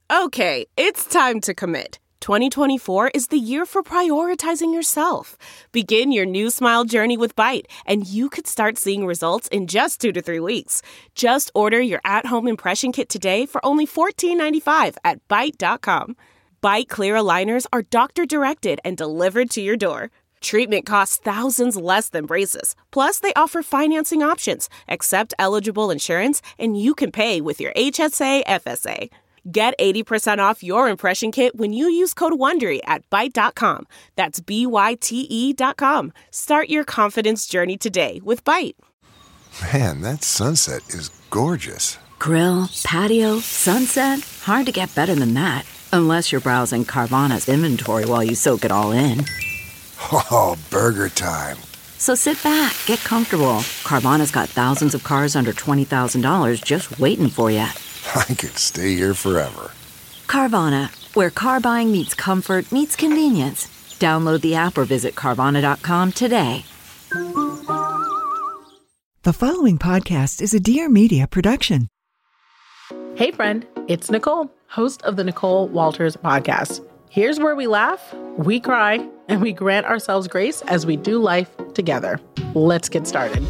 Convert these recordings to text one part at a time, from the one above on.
Okay, it's time to commit. 2024 is the year for prioritizing yourself. Begin your new smile journey with Byte, and you could start seeing results in just 2 to 3 weeks. Just order your at-home impression kit today for only $14.95 at Byte.com. Byte Clear aligners are doctor-directed and delivered to your door. Treatment costs thousands less than braces. Plus, they offer financing options, accept eligible insurance, and you can pay with your HSA FSA. Get 80% off your impression kit when you use code WONDERY at Byte.com. That's BYTE.com. Start your confidence journey today with Byte. Man, that sunset is gorgeous. Grill, patio, sunset. Hard to get better than that. Unless you're browsing Carvana's inventory while you soak it all in. Oh, burger time. So sit back, get comfortable. Carvana's got thousands of cars under $20,000 just waiting for you. I could stay here forever. Carvana, where car buying meets comfort, meets convenience. Download the app or visit Carvana.com today. The following podcast is a Dear Media production. Hey friend, it's Nicole, host of the Nicole Walters podcast. Here's where we laugh, we cry, and we grant ourselves grace as we do life together. Let's get started.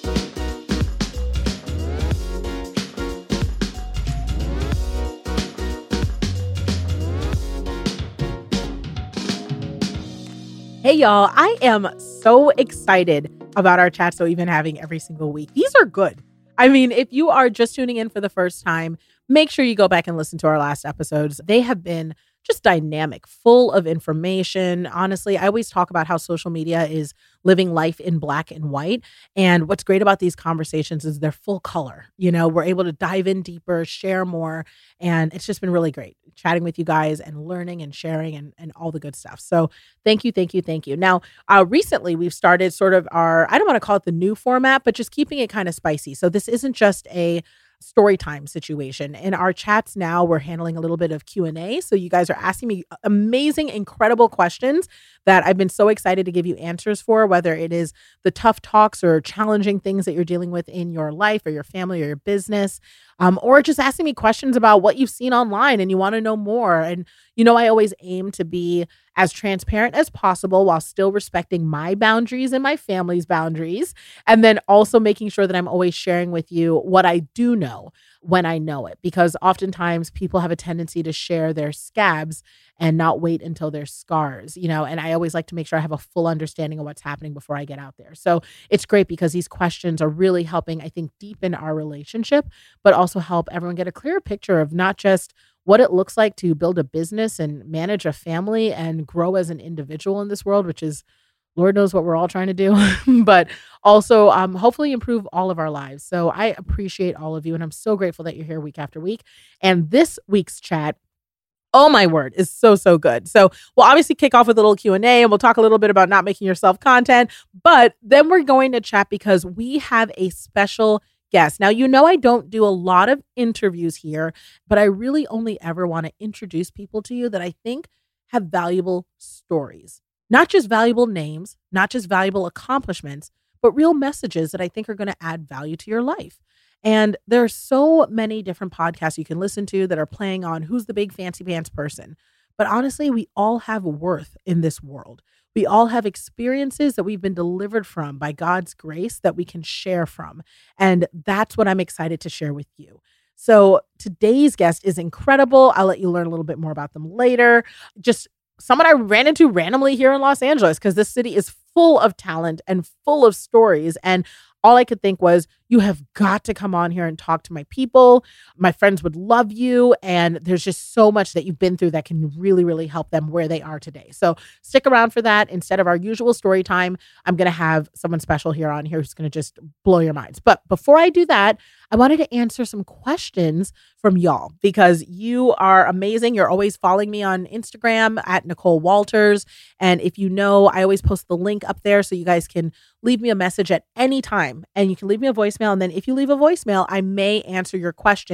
Hey y'all, I am so excited about our chats that we've been having every single week. These are good. I mean, if you are just tuning in for the first time, make sure you go back and listen to our last episodes. They have been just dynamic, full of information. Honestly, I always talk about how social media is living life in black and white. And what's great about these conversations is they're full color. You know, we're able to dive in deeper, share more. And it's just been really great chatting with you guys and learning and sharing and all the good stuff. So thank you, thank you, thank you. Now, recently we've started sort of our, I don't want to call it the new format, but just keeping it kind of spicy. So this isn't just a story time situation. In our chats now, we're handling a little bit of Q&A. So you guys are asking me amazing, incredible questions that I've been so excited to give you answers for, whether it is the tough talks or challenging things that you're dealing with in your life or your family or your business, or just asking me questions about what you've seen online and you want to know more. And, you know, I always aim to be as transparent as possible while still respecting my boundaries and my family's boundaries. And then also making sure that I'm always sharing with you what I do know when I know it, because oftentimes people have a tendency to share their scabs and not wait until their scars, you know, and I always like to make sure I have a full understanding of what's happening before I get out there. So it's great because these questions are really helping, I think, deepen our relationship, but also help everyone get a clearer picture of not just what it looks like to build a business and manage a family and grow as an individual in this world, which is Lord knows what we're all trying to do, but also hopefully improve all of our lives. So I appreciate all of you, and I'm so grateful that you're here week after week. And this week's chat, oh my word, is so, so good. So we'll obviously kick off with a little Q&A, and we'll talk a little bit about not making yourself content, but then we're going to chat because we have a special guest. Now, you know I don't do a lot of interviews here, but I really only ever want to introduce people to you that I think have valuable stories. Not just valuable names, not just valuable accomplishments, but real messages that I think are going to add value to your life. And there are so many different podcasts you can listen to that are playing on who's the big fancy pants person. But honestly, we all have worth in this world. We all have experiences that we've been delivered from by God's grace that we can share from. And that's what I'm excited to share with you. So today's guest is incredible. I'll let you learn a little bit more about them later. Just someone I ran into randomly here in Los Angeles, because this city is full of talent and full of stories. And all I could think was, you have got to come on here and talk to my people. My friends would love you. And there's just so much that you've been through that can really, really help them where they are today. So stick around for that. Instead of our usual story time, I'm going to have someone special here on here who's going to just blow your minds. But before I do that, I wanted to answer some questions from y'all because you are amazing. You're always following me on Instagram at Nicole Walters. And if you know, I always post the link up there so you guys can leave me a message at any time, and you can leave me a voicemail. And then if you leave a voicemail, I may answer your question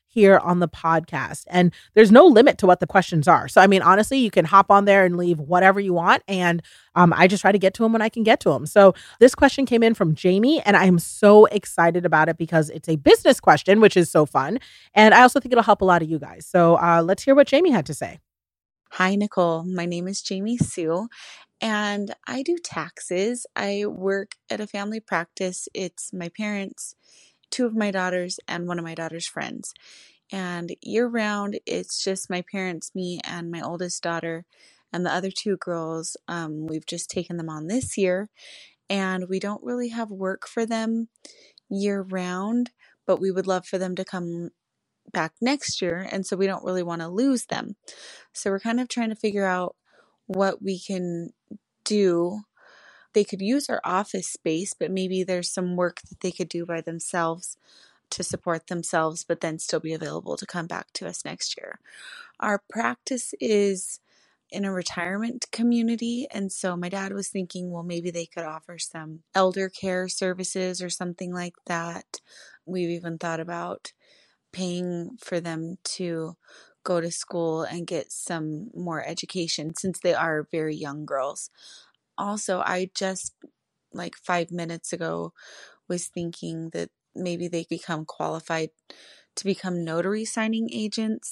here on the podcast. And there's no limit to what the questions are. So, I mean, honestly, you can hop on there and leave whatever you want. And I just try to get to them when I can get to them. So this question came in from Jamie, and I'm so excited about it because it's a business question, which is so fun. And I also think it'll help a lot of you guys. So let's hear what Jamie had to say. Hi, Nicole. My name is Jamie Sue, and I do taxes. I work at a family practice. It's my parents, two of my daughters, and one of my daughter's friends. And year round, it's just my parents, me, and my oldest daughter, and the other two girls. We've just taken them on this year, and we don't really have work for them year round, but we would love for them to come back next year, and so we don't really want to lose them. So we're kind of trying to figure out what we can do. They could use our office space, but maybe there's some work that they could do by themselves to support themselves, but then still be available to come back to us next year. Our practice is in a retirement community, and so my dad was thinking, well, maybe they could offer some elder care services or something like that. We've even thought about paying for them to go to school and get some more education since they are very young girls. Also, I just like 5 minutes ago was thinking that maybe they become qualified to become notary signing agents.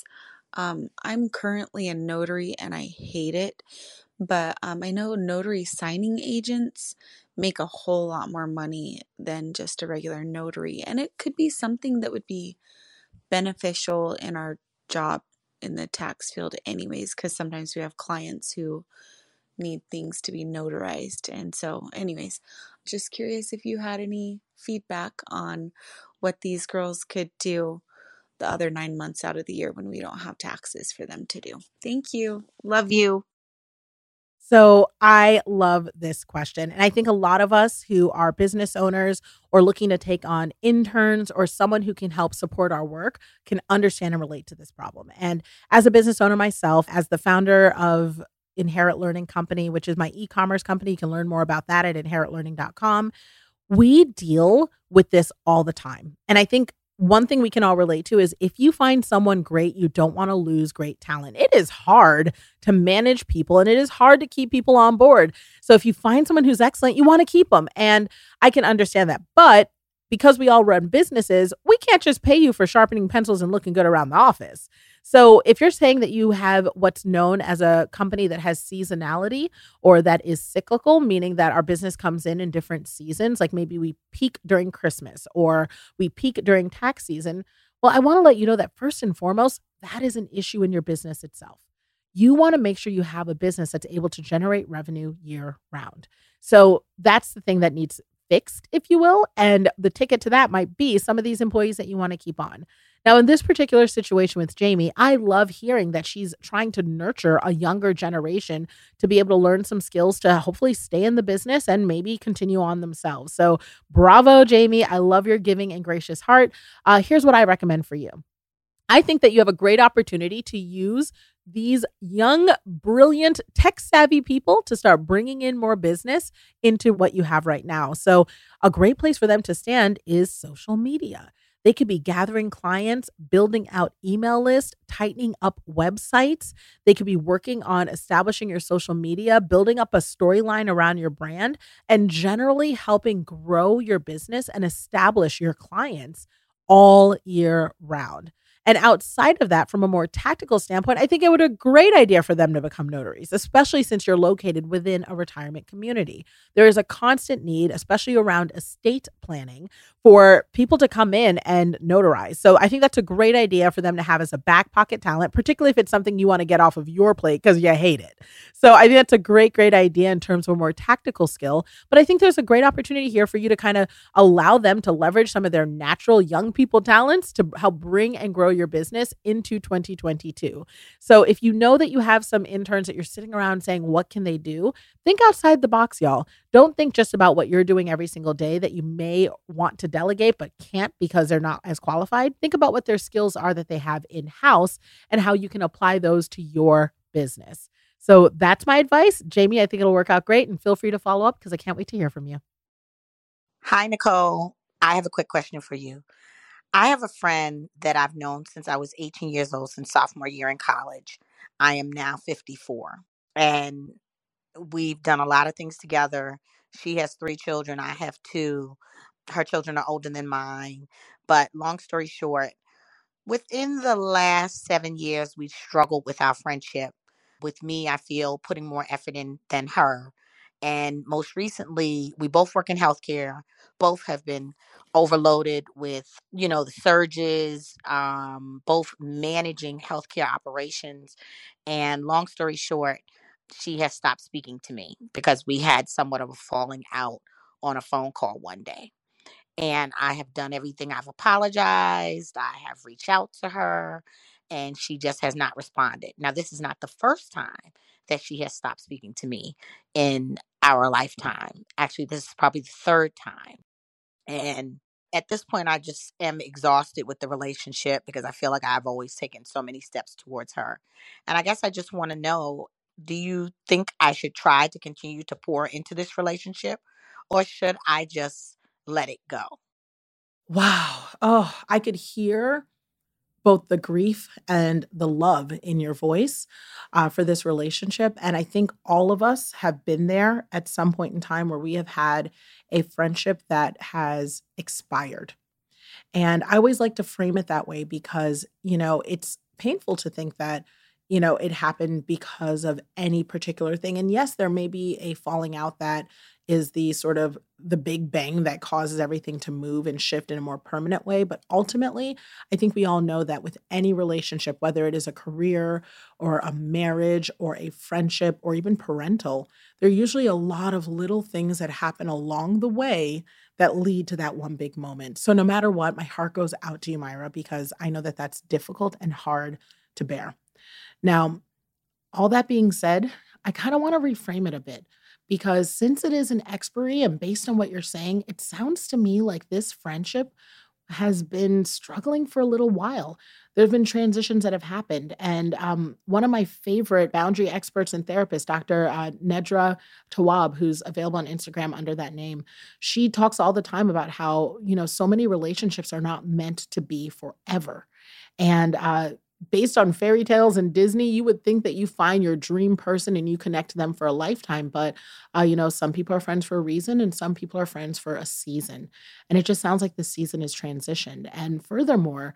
I'm currently a notary and I hate it, but I know notary signing agents make a whole lot more money than just a regular notary, and it could be something that would be beneficial in our job in the tax field anyways, because sometimes we have clients who need things to be notarized. And so anyways, just curious if you had any feedback on what these girls could do the other 9 months out of the year when we don't have taxes for them to do. Thank you. Love you. So I love this question. And I think a lot of us who are business owners or looking to take on interns or someone who can help support our work can understand and relate to this problem. And as a business owner myself, as the founder of Inherit Learning Company, which is my e-commerce company, you can learn more about that at inheritlearning.com. We deal with this all the time. And I think one thing we can all relate to is if you find someone great, you don't want to lose great talent. It is hard to manage people and it is hard to keep people on board. So if you find someone who's excellent, you want to keep them. And I can understand that. But because we all run businesses, we can't just pay you for sharpening pencils and looking good around the office. So if you're saying that you have what's known as a company that has seasonality or that is cyclical, meaning that our business comes in different seasons, like maybe we peak during Christmas or we peak during tax season, well, I want to let you know that first and foremost, that is an issue in your business itself. You want to make sure you have a business that's able to generate revenue year round. So that's the thing that needs fixed, if you will. And the ticket to that might be some of these employees that you want to keep on. Now, in this particular situation with Jamie, I love hearing that she's trying to nurture a younger generation to be able to learn some skills to hopefully stay in the business and maybe continue on themselves. So bravo, Jamie. I love your giving and gracious heart. Here's what I recommend for you. I think that you have a great opportunity to use these young, brilliant, tech-savvy people to start bringing in more business into what you have right now. So a great place for them to stand is social media. They could be gathering clients, building out email lists, tightening up websites. They could be working on establishing your social media, building up a storyline around your brand, and generally helping grow your business and establish your clients all year round. And outside of that, from a more tactical standpoint, I think it would be a great idea for them to become notaries, especially since you're located within a retirement community. There is a constant need, especially around estate planning, for people to come in and notarize. So I think that's a great idea for them to have as a back pocket talent, particularly if it's something you want to get off of your plate because you hate it. So I think that's a great idea in terms of a more tactical skill. But I think there's a great opportunity here for you to kind of allow them to leverage some of their natural young people talents to help bring and grow your business into 2022. So if you know that you have some interns that you're sitting around saying, what can they do? Think outside the box, y'all. Don't think just about what you're doing every single day that you may want to delegate but can't because they're not as qualified. Think about what their skills are that they have in-house and how you can apply those to your business. So that's my advice. Jamie, I think it'll work out great, and feel free to follow up because I can't wait to hear from you. Hi, Nicole. I have a quick question for you. I have a friend that I've known since I was 18 years old, since sophomore year in college. I am now 54. And we've done a lot of things together. She has 3 children. I have 2. Her children are older than mine. But long story short, within the last 7 years, we've struggled with our friendship. With me, I feel putting more effort in than her. And most recently, we both work in healthcare. Both have been overloaded with, the surges, both managing healthcare operations. And long story short, she has stopped speaking to me because we had somewhat of a falling out on a phone call one day. And I have done everything. I've apologized. I have reached out to her, and she just has not responded. Now, this is not the first time that she has stopped speaking to me in our lifetime. Actually, this is probably the third time. And at this point, I just am exhausted with the relationship because I feel like I've always taken so many steps towards her. And I guess I just want to know, do you think I should try to continue to pour into this relationship, or should I just let it go? Wow. Oh, I could hear both the grief and the love in your voice for this relationship. And I think all of us have been there at some point in time where we have had a friendship that has expired. And I always like to frame it that way because, it's painful to think that, it happened because of any particular thing. And yes, there may be a falling out that is the sort of the big bang that causes everything to move and shift in a more permanent way. But ultimately, I think we all know that with any relationship, whether it is a career or a marriage or a friendship or even parental, there are usually a lot of little things that happen along the way that lead to that one big moment. So no matter what, my heart goes out to you, Myra, because I know that that's difficult and hard to bear. Now, all that being said, I kind of want to reframe it a bit because since it is an expiry and based on what you're saying, it sounds to me like this friendship has been struggling for a little while. There have been transitions that have happened. And one of my favorite boundary experts and therapists, Dr. Nedra Tawwab, who's available on Instagram under that name, she talks all the time about how, so many relationships are not meant to be forever. And based on fairy tales and Disney, you would think that you find your dream person and you connect to them for a lifetime. But, some people are friends for a reason and some people are friends for a season. And it just sounds like the season is transitioned. And furthermore,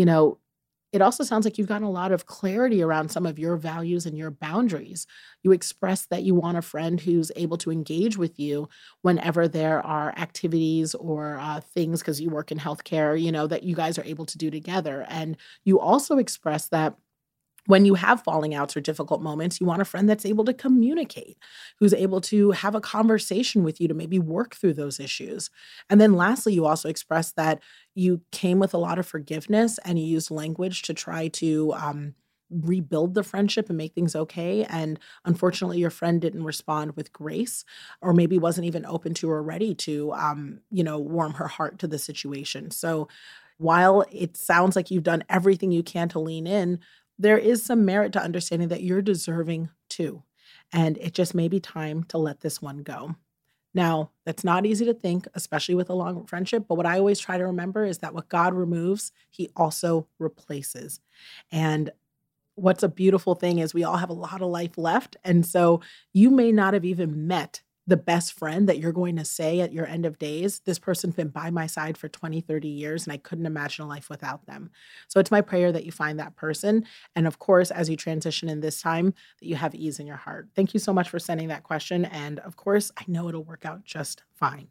it also sounds like you've gotten a lot of clarity around some of your values and your boundaries. You express that you want a friend who's able to engage with you whenever there are activities or things, because you work in healthcare, that you guys are able to do together. And you also express that when you have falling outs or difficult moments, you want a friend that's able to communicate, who's able to have a conversation with you to maybe work through those issues. And then lastly, you also express that you came with a lot of forgiveness and you used language to try to rebuild the friendship and make things okay. And unfortunately, your friend didn't respond with grace or maybe wasn't even open to or ready to, warm her heart to the situation. So while it sounds like you've done everything you can to lean in, there is some merit to understanding that you're deserving too. And it just may be time to let this one go. Now, that's not easy to think, especially with a long friendship. But what I always try to remember is that what God removes, he also replaces. And what's a beautiful thing is we all have a lot of life left. And so you may not have even met the best friend that you're going to say at your end of days, this person's been by my side for 20, 30 years, and I couldn't imagine a life without them. So it's my prayer that you find that person. And of course, as you transition in this time, that you have ease in your heart. Thank you so much for sending that question. And of course, I know it'll work out just fine.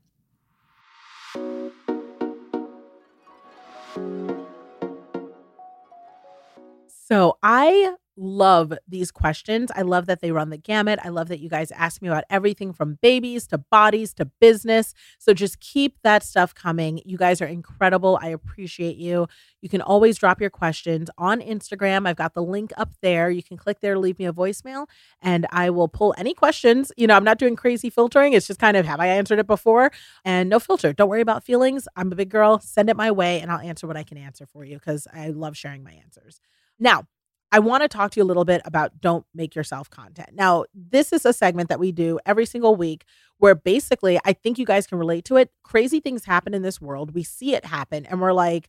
So I love these questions. I love that they run the gamut. I love that you guys ask me about everything from babies to bodies to business. So just keep that stuff coming. You guys are incredible. I appreciate you. You can always drop your questions on Instagram. I've got the link up there. You can click there to leave me a voicemail and I will pull any questions. I'm not doing crazy filtering. It's just kind of, have I answered it before? And no filter. Don't worry about feelings. I'm a big girl. Send it my way and I'll answer what I can answer for you because I love sharing my answers. Now, I want to talk to you a little bit about don't make yourself content. Now, this is a segment that we do every single week where basically I think you guys can relate to it. Crazy things happen in this world. We see it happen and we're like,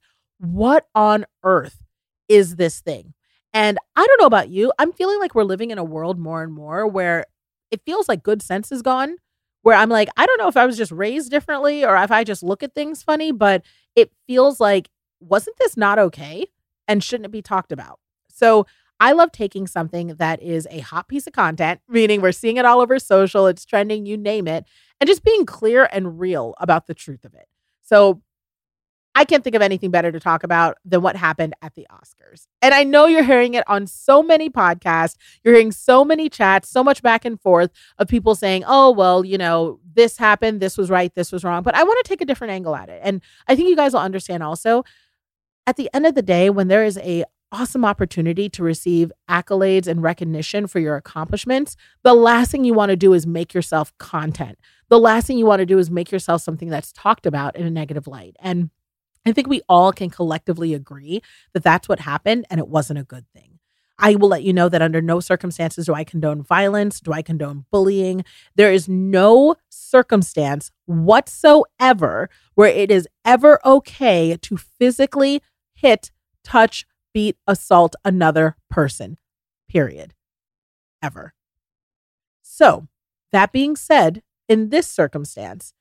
what on earth is this thing? And I don't know about you. I'm feeling like we're living in a world more and more where it feels like good sense is gone, where I'm like, I don't know if I was just raised differently or if I just look at things funny, but it feels like, wasn't this not okay? And shouldn't it be talked about? So I love taking something that is a hot piece of content, meaning we're seeing it all over social, it's trending, you name it, and just being clear and real about the truth of it. So I can't think of anything better to talk about than what happened at the Oscars. And I know you're hearing it on so many podcasts. You're hearing so many chats, so much back and forth of people saying, oh, well, this happened. This was right. This was wrong. But I want to take a different angle at it. And I think you guys will understand also, at the end of the day, when there is a awesome opportunity to receive accolades and recognition for your accomplishments, the last thing you want to do is make yourself content. The last thing you want to do is make yourself something that's talked about in a negative light. And I think we all can collectively agree that that's what happened and it wasn't a good thing. I will let you know that under no circumstances do I condone violence, do I condone bullying. There is no circumstance whatsoever where it is ever okay to physically hit, touch, beat, assault another person, period. Ever. So, that being said, in this circumstance,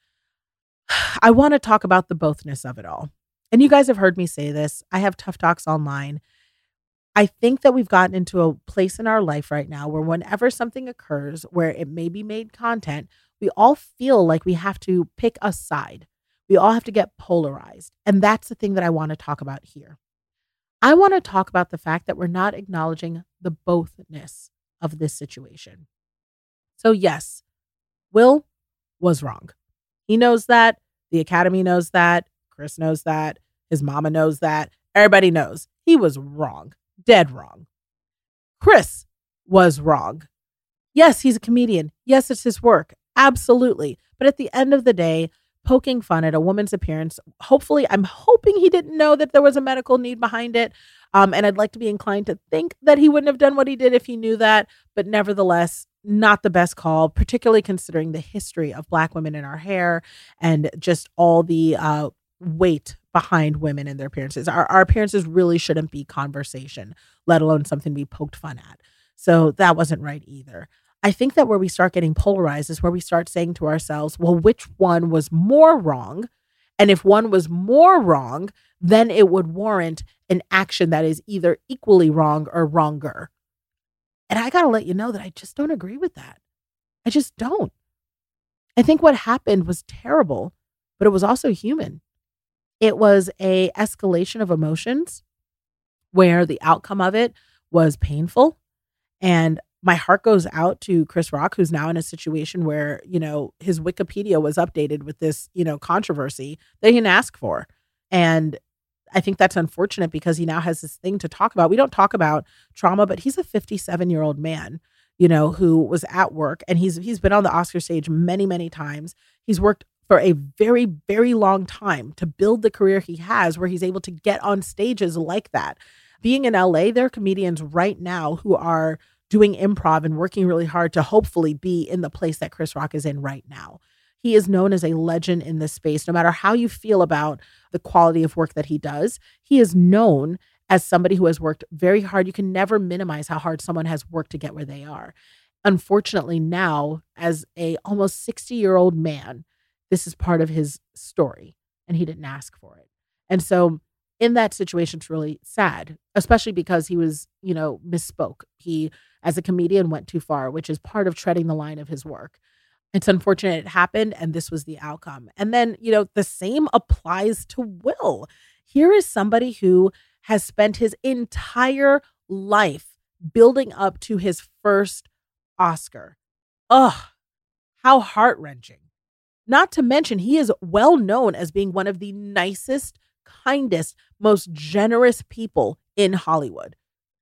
I want to talk about the bothness of it all. And you guys have heard me say this. I have tough talks online. I think that we've gotten into a place in our life right now where whenever something occurs where it may be made content, we all feel like we have to pick a side. We all have to get polarized. And that's the thing that I want to talk about here. I want to talk about the fact that we're not acknowledging the bothness of this situation. So yes, Will was wrong. He knows that. The Academy knows that. Chris knows that. His mama knows that. Everybody knows he was wrong. Dead wrong. Chris was wrong. Yes, he's a comedian. Yes, it's his work. Absolutely. But at the end of the day, poking fun at a woman's appearance, I'm hoping he didn't know that there was a medical need behind it. And I'd like to be inclined to think that he wouldn't have done what he did if he knew that. But nevertheless, not the best call, particularly considering the history of Black women in our hair and just all the weight behind women and their appearances. Our appearances really shouldn't be conversation, let alone something to be poked fun at. So that wasn't right either. I think that where we start getting polarized is where we start saying to ourselves, well, which one was more wrong? And if one was more wrong, then it would warrant an action that is either equally wrong or wronger. And I got to let you know that I just don't agree with that. I just don't. I think what happened was terrible, but it was also human. It was a escalation of emotions where the outcome of it was painful. And my heart goes out to Chris Rock, who's now in a situation where, his Wikipedia was updated with this, controversy that he didn't ask for. And I think that's unfortunate because he now has this thing to talk about. We don't talk about trauma, but he's a 57-year-old man, who was at work, and he's been on the Oscar stage many, many times. He's worked for a very, very long time to build the career he has where he's able to get on stages like that. Being in LA, there are comedians right now who are doing improv and working really hard to hopefully be in the place that Chris Rock is in right now. He is known as a legend in this space. No matter how you feel about the quality of work that he does, he is known as somebody who has worked very hard. You can never minimize how hard someone has worked to get where they are. Unfortunately, now, as a almost 60-year-old man, this is part of his story, and he didn't ask for it. And so in that situation, it's really sad, especially because he was, misspoke. He, as a comedian, went too far, which is part of treading the line of his work. It's unfortunate it happened, and this was the outcome. And then, the same applies to Will. Here is somebody who has spent his entire life building up to his first Oscar. Ugh, how heart-wrenching. Not to mention, he is well known as being one of the nicest, kindest, most generous people in Hollywood.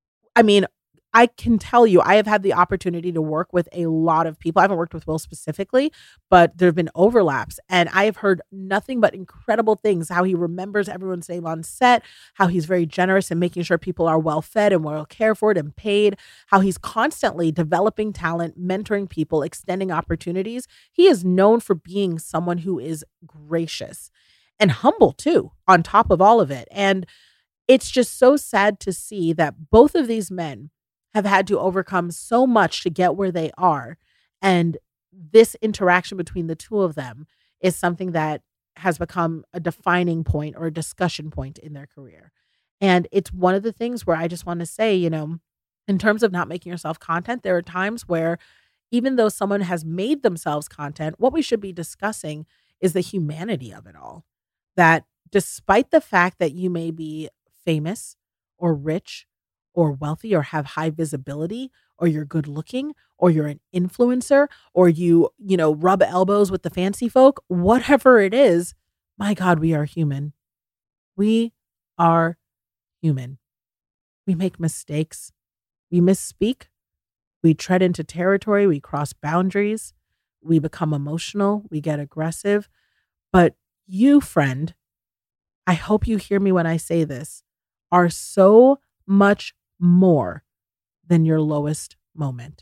I mean, I can tell you, I have had the opportunity to work with a lot of people. I haven't worked with Will specifically, but there have been overlaps. And I have heard nothing but incredible things, how he remembers everyone's name on set, how he's very generous in making sure people are well fed and well cared for and paid, how he's constantly developing talent, mentoring people, extending opportunities. He is known for being someone who is gracious and humble too, on top of all of it. And it's just so sad to see that both of these men have had to overcome so much to get where they are. And this interaction between the two of them is something that has become a defining point or a discussion point in their career. And it's one of the things where I just want to say, in terms of not making yourself content, there are times where even though someone has made themselves content, what we should be discussing is the humanity of it all. That despite the fact that you may be famous or rich or wealthy or have high visibility or you're good looking or you're an influencer or rub elbows with the fancy folk, whatever it is, my God, we are human. We are human. We make mistakes. We misspeak. We tread into territory. We cross boundaries. We become emotional. We get aggressive. But you, friend, I hope you hear me when I say this, are so much more than your lowest moment.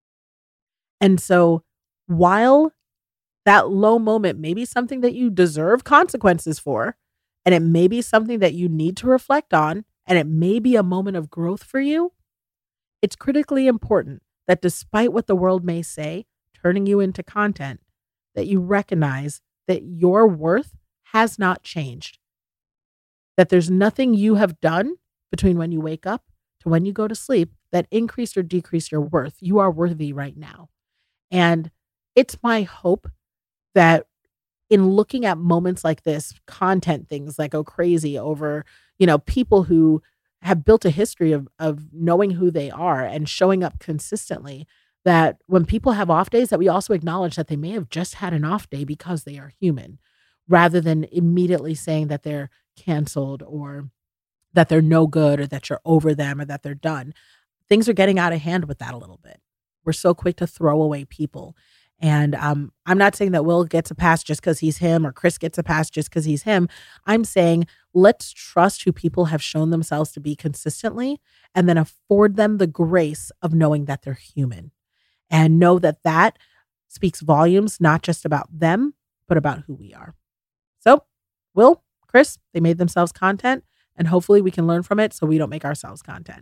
And so while that low moment may be something that you deserve consequences for, and it may be something that you need to reflect on, and it may be a moment of growth for you, it's critically important that despite what the world may say, turning you into content, that you recognize that your worth has not changed. That there's nothing you have done between when you wake up to when you go to sleep that increased or decreased your worth. You are worthy right now. And it's my hope that in looking at moments like this, content things that go crazy over, people who have built a history of knowing who they are and showing up consistently, that when people have off days, that we also acknowledge that they may have just had an off day because they are human, rather than immediately saying that they're canceled or that they're no good or that you're over them or that they're done. Things are getting out of hand with that a little bit. We're so quick to throw away people. And I'm not saying that Will gets a pass just because he's him or Chris gets a pass just because he's him. I'm saying let's trust who people have shown themselves to be consistently and then afford them the grace of knowing that they're human and know that that speaks volumes, not just about them, but about who we are. So Will, Chris, they made themselves content and hopefully we can learn from it so we don't make ourselves content.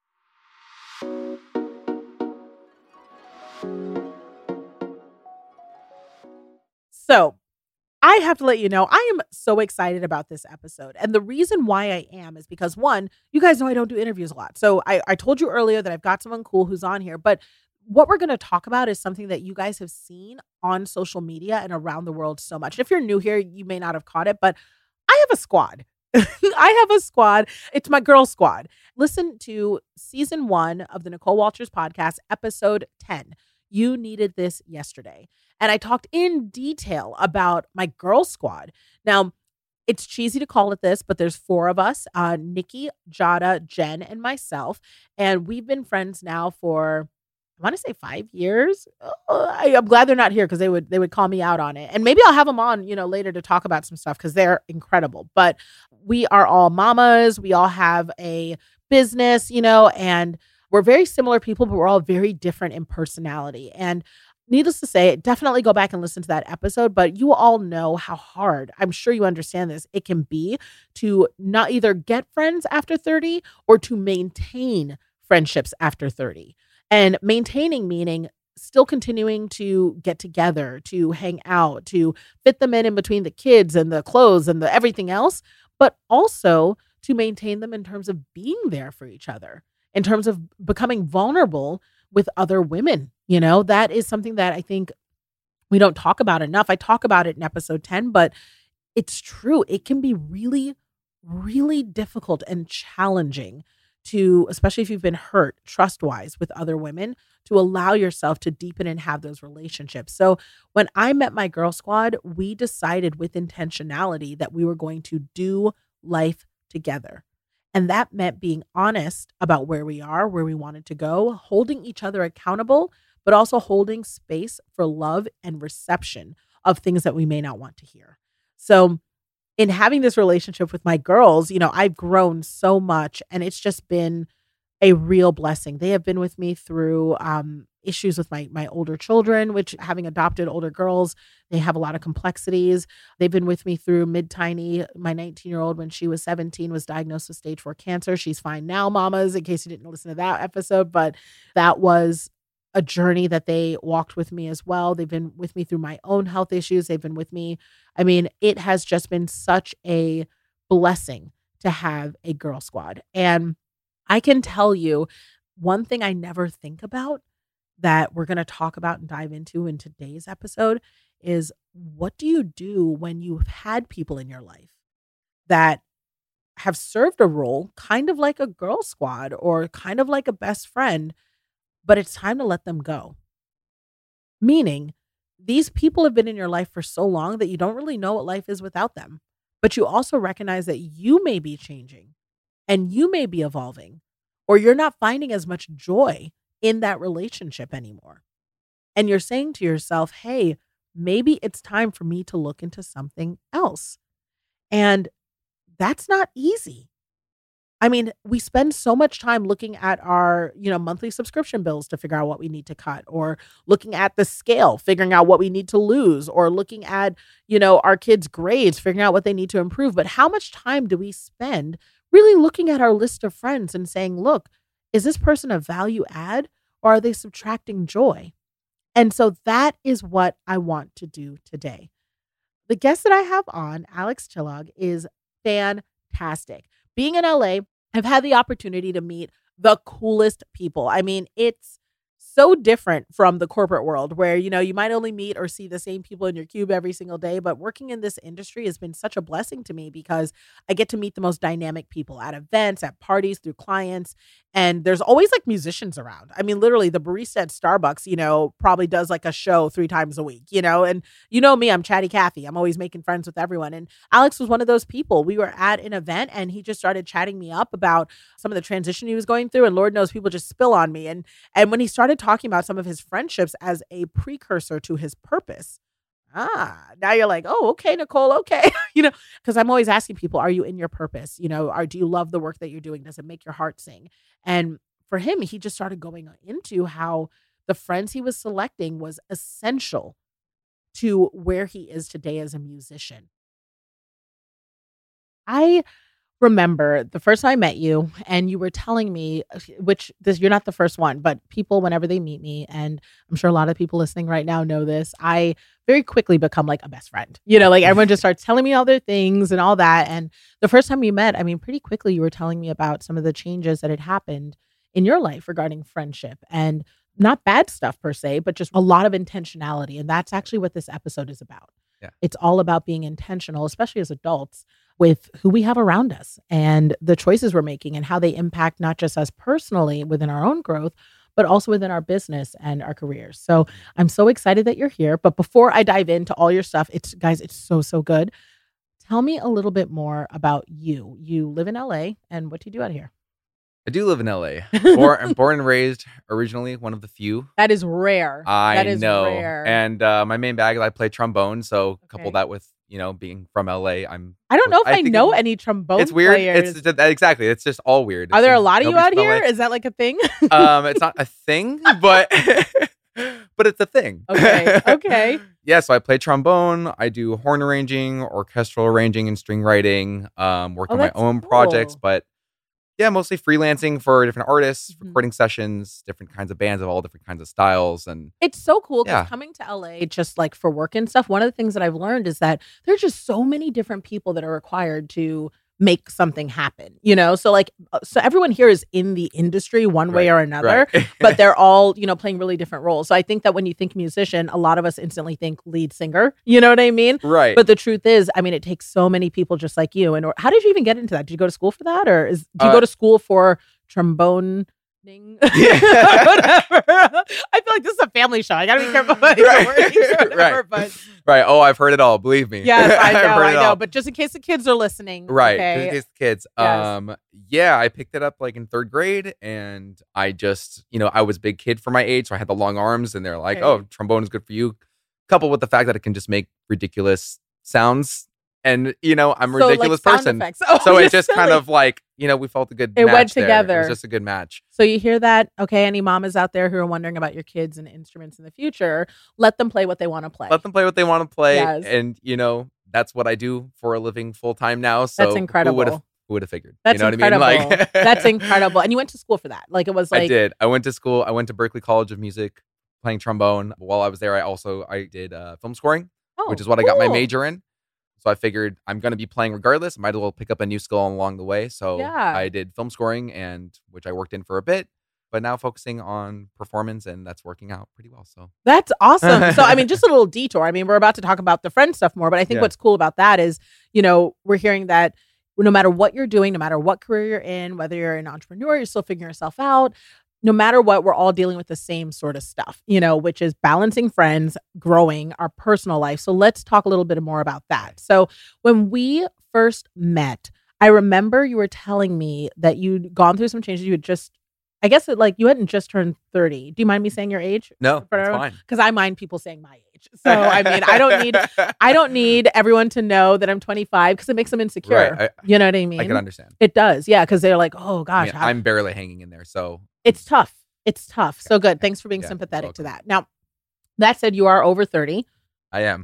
So I have to let you know, I am so excited about this episode. And the reason why I am is because, one, you guys know I don't do interviews a lot. So I told you earlier that I've got someone cool who's on here. But what we're going to talk about is something that you guys have seen on social media and around the world so much. If you're new here, you may not have caught it, but I have a squad. I have a squad. It's my girl squad. Listen to season 1 of the Nicole Walters podcast, episode 10. You needed this yesterday. And I talked in detail about my girl squad. Now, it's cheesy to call it this, but there's 4 of us, Nikki, Jada, Jen, and myself. And we've been friends now for, I want to say 5 years. I'm glad they're not here because they would call me out on it. And maybe I'll have them on, later to talk about some stuff because they're incredible. But we are all mamas. We all have a business, and we're very similar people, but we're all very different in personality. And needless to say, definitely go back and listen to that episode, but you all know how hard, I'm sure you understand this, it can be to not either get friends after 30 or to maintain friendships after 30. And maintaining meaning still continuing to get together, to hang out, to fit them in between the kids and the clothes and the everything else, but also to maintain them in terms of being there for each other, in terms of becoming vulnerable with other women. That is something that I think we don't talk about enough. I talk about it in episode 10, but it's true. It can be really, really difficult and challenging to, especially if you've been hurt trust-wise with other women, to allow yourself to deepen and have those relationships. So when I met my girl squad, we decided with intentionality that we were going to do life together. And that meant being honest about where we are, where we wanted to go, holding each other accountable, but also holding space for love and reception of things that we may not want to hear. So in having this relationship with my girls, I've grown so much and it's just been a real blessing. They have been with me through issues with my older children, which having adopted older girls, they have a lot of complexities. They've been with me through mid-tiny. My 19-year-old, when she was 17, was diagnosed with stage 4 cancer. She's fine now, mamas, in case you didn't listen to that episode. But that was a journey that they walked with me as well. They've been with me through my own health issues. They've been with me. I mean, it has just been such a blessing to have a girl squad. And I can tell you one thing I never think about that we're going to talk about and dive into in today's episode is, what do you do when you've had people in your life that have served a role kind of like a girl squad or kind of like a best friend, but it's time to let them go? Meaning, these people have been in your life for so long that you don't really know what life is without them. But you also recognize that you may be changing and you may be evolving, or you're not finding as much joy in that relationship anymore. And you're saying to yourself, hey, maybe it's time for me to look into something else. And that's not easy. I mean, we spend so much time looking at our, monthly subscription bills to figure out what we need to cut, or looking at the scale, figuring out what we need to lose, or looking at, our kids' grades, figuring out what they need to improve. But how much time do we spend really looking at our list of friends and saying, look, is this person a value add, or are they subtracting joy? And so that is what I want to do today. The guest that I have on, Alex Chillag, is fantastic. Being in LA, I've had the opportunity to meet the coolest people. I mean, it's so different from the corporate world where, you might only meet or see the same people in your cube every single day. But working in this industry has been such a blessing to me because I get to meet the most dynamic people at events, at parties, through clients. And there's always like musicians around. I mean, literally the barista at Starbucks, probably does like a show 3 times a week, and me, I'm chatty Cathy. I'm always making friends with everyone. And Alex was one of those people. We were at an event and he just started chatting me up about some of the transition he was going through. And Lord knows people just spill on me. And when he started talking about some of his friendships as a precursor to his purpose, now you're like, oh, okay, Nicole, okay. Because I'm always asking people, are you in your purpose? Do you love the work that you're doing? Does it make your heart sing? And for him, he just started going into how the friends he was selecting was essential to where he is today as a musician. I remember the first time I met you and you were telling me, you're not the first one, but people, whenever they meet me, and I'm sure a lot of people listening right now know this, I very quickly become like a best friend. Like everyone just starts telling me all their things and all that. And the first time we met, I mean, pretty quickly you were telling me about some of the changes that had happened in your life regarding friendship, and not bad stuff per se, but just a lot of intentionality. And that's actually what this episode is about. Yeah. It's all about being intentional, especially as adults, with who we have around us and the choices we're making and how they impact not just us personally within our own growth, but also within our business and our careers. So I'm so excited that you're here. But before I dive into all your stuff, it's so good. Tell me a little bit more about you. You live in LA, and what do you do out here? I do live in LA. I'm born and raised originally, one of the few. That is rare. I know. Rare. And my main bag is I play trombone. So couple that with, being from LA, I don't know if I know any trombone It's weird. players. Exactly. It's just all weird. Are there a lot of you out here? Is that like a thing? It's not a thing, but it's a thing. Okay. Yeah, so I play trombone. I do horn arranging, orchestral arranging, and string writing. Work on my own projects, but yeah, mostly freelancing for different artists, recording sessions, different kinds of bands of all different kinds of styles. And it's so cool because coming to LA just like for work and stuff, one of the things that I've learned is that there's just so many different people that are required to make something happen, so everyone here is in the industry one way or another, but they're all, playing really different roles. So I think that when you think musician, a lot of us instantly think lead singer, you know what I mean? Right. But the truth is, I mean, it takes so many people just like you. And how did you even get into that? Did you go to school for that? Or do you go to school for trombone? Whatever. I feel like this is a family show. I gotta be careful about Right. Oh, I've heard it all. Believe me. Yes, I know. But just in case the kids are listening. Right. Okay. Just in case the kids. Yes. I picked it up like in 3rd grade, and I just, I was a big kid for my age, so I had the long arms, and they're like, oh, trombone is good for you. Coupled with the fact that it can just make ridiculous sounds. And, I'm a So, ridiculous like, sound person. effects. Oh, So you're it just kind silly. of like, we felt a good It match went there. together. It was just a good match. So you hear that? Okay, any mamas out there who are wondering about your kids and instruments in the future, let them play what they want to play. Let them play what they want to play. Yes. And, that's what I do for a living full time now. So That's incredible. Who would have figured? That's you know incredible. what I mean? Like, That's incredible. And you went to school for that. Like, it was like I did. I went to school. I went to Berklee College of Music playing trombone. While I was there, I did film scoring, which is what I got my cool. major in. So I figured I'm going to be playing regardless. Might as well pick up a new skill along the way. So Yeah. I did film scoring, which I worked in for a bit, but now focusing on performance, and that's working out pretty well. So That's awesome. So, I mean, just a little detour. I mean, we're about to talk about the friend stuff more, but I think what's cool about that is, we're hearing that no matter what you're doing, no matter what career you're in, whether you're an entrepreneur, you're still figuring yourself out, no matter what, we're all dealing with the same sort of stuff, which is balancing friends, growing our personal life. So let's talk a little bit more about that. So when we first met, I remember you were telling me that you'd gone through some changes. You had just, I guess you hadn't just turned 30. Do you mind me saying your age? No, that's fine. Because I mind people saying my age. So, I mean, I don't need everyone to know that I'm 25 because it makes them insecure. Right. You know what I mean? I can understand. It does. Yeah. Because they're like, oh gosh. I'm barely hanging in there. So it's tough. It's tough. So good. Thanks for being sympathetic to that. Now, that said, you are over 30. I am.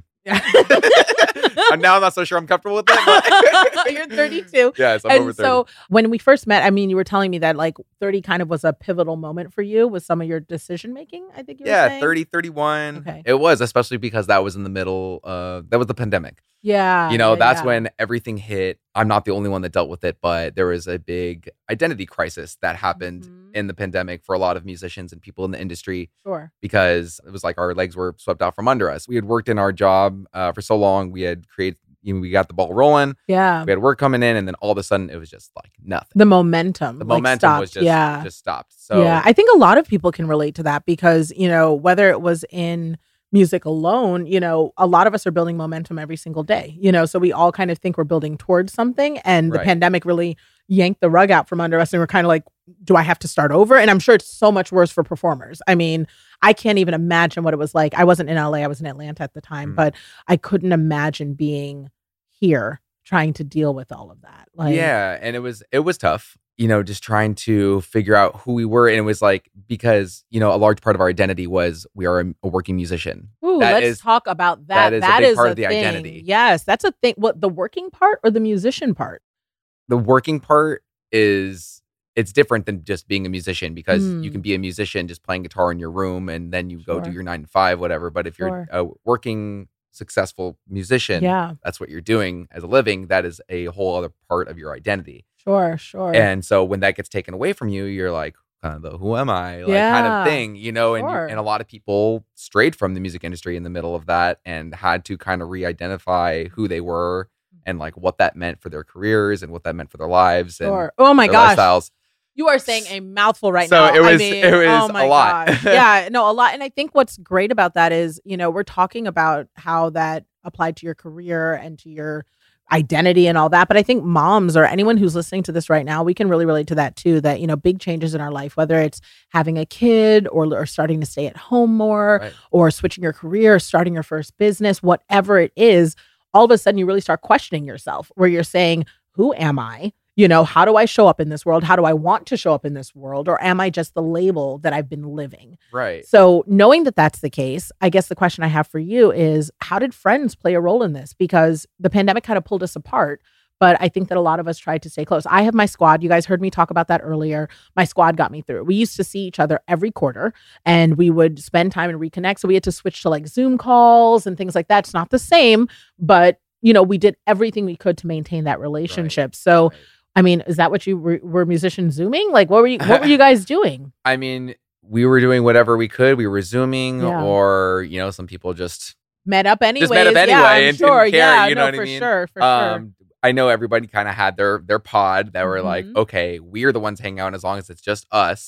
Now I'm not so sure I'm comfortable with it. But You're 32. Yes, I'm over 30. So when we first met, I mean, you were telling me that 30 kind of was a pivotal moment for you with some of your decision making, I think you were saying. 30, 31. Okay. It was, especially because that was in the middle that was the pandemic. Yeah. That's when everything hit. I'm not the only one that dealt with it, but there was a big identity crisis that happened in the pandemic for a lot of musicians and people in the industry. Sure. Because it was like our legs were swept out from under us. We had worked in our job for so long. We had created, we got the ball rolling. Yeah. We had work coming in, and then all of a sudden it was just like nothing. The momentum. Was just stopped. So yeah, I think a lot of people can relate to that because, whether it was in music alone, a lot of us are building momentum every single day, so we all kind of think we're building towards something, and the pandemic really yanked the rug out from under us, and we're kind of like, do I have to start over? And I'm sure it's so much worse for performers. I mean, I can't even imagine what it was like. I wasn't in LA, I was in Atlanta at the time, but I couldn't imagine being here trying to deal with all of that. And it was tough. Just trying to figure out who we were. And it was like, because, a large part of our identity was we are a working musician. Ooh, let's talk about that. That is a big part of the thing. identity. Yes, that's a thing. What, the working part or the musician part? The working part it's different than just being a musician, because you can be a musician just playing guitar in your room and then you go do your 9 to 5, whatever. But if you're a working, successful musician, that's what you're doing as a living. That is a whole other part of your identity. Sure. And so when that gets taken away from you, you're like, kind of the who am I kind of thing, and a lot of people strayed from the music industry in the middle of that and had to kind of re-identify who they were and like what that meant for their careers and what that meant for their lives and oh my gosh, lifestyles. You are saying a mouthful right now. So it was oh my a lot. Gosh. Yeah, no, a lot. And I think what's great about that is, we're talking about how that applied to your career and to your identity and all that. But I think moms or anyone who's listening to this right now, we can really relate to that too, that, big changes in our life, whether it's having a kid or starting to stay at home more or switching your career, starting your first business, whatever it is, all of a sudden you really start questioning yourself where you're saying, who am I? How do I show up in this world? How do I want to show up in this world? Or am I just the label that I've been living? Right. So knowing that that's the case, I guess the question I have for you is, how did friends play a role in this? Because the pandemic kind of pulled us apart, but I think that a lot of us tried to stay close. I have my squad. You guys heard me talk about that earlier. My squad got me through. We used to see each other every quarter and we would spend time and reconnect. So we had to switch to like Zoom calls and things like that. It's not the same, but we did everything we could to maintain that relationship. Right. So I mean, is that what you were musicians Zooming? Like, what were you guys doing? I mean, we were doing whatever we could. We were Zooming or, some people just met up anyways. Yeah, I'm sure. Didn't care, yeah, you know what I for mean? Sure, for sure. I know everybody kind of had their pod that were like, okay, we're the ones hanging out, and as long as it's just us,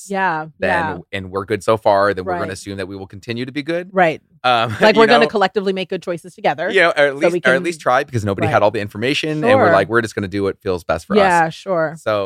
and we're good so far, then we're going to assume that we will continue to be good. Right. Like we're going to collectively make good choices together. Or at least try, because nobody had all the information, and we're like, we're just going to do what feels best for us. Yeah, sure. So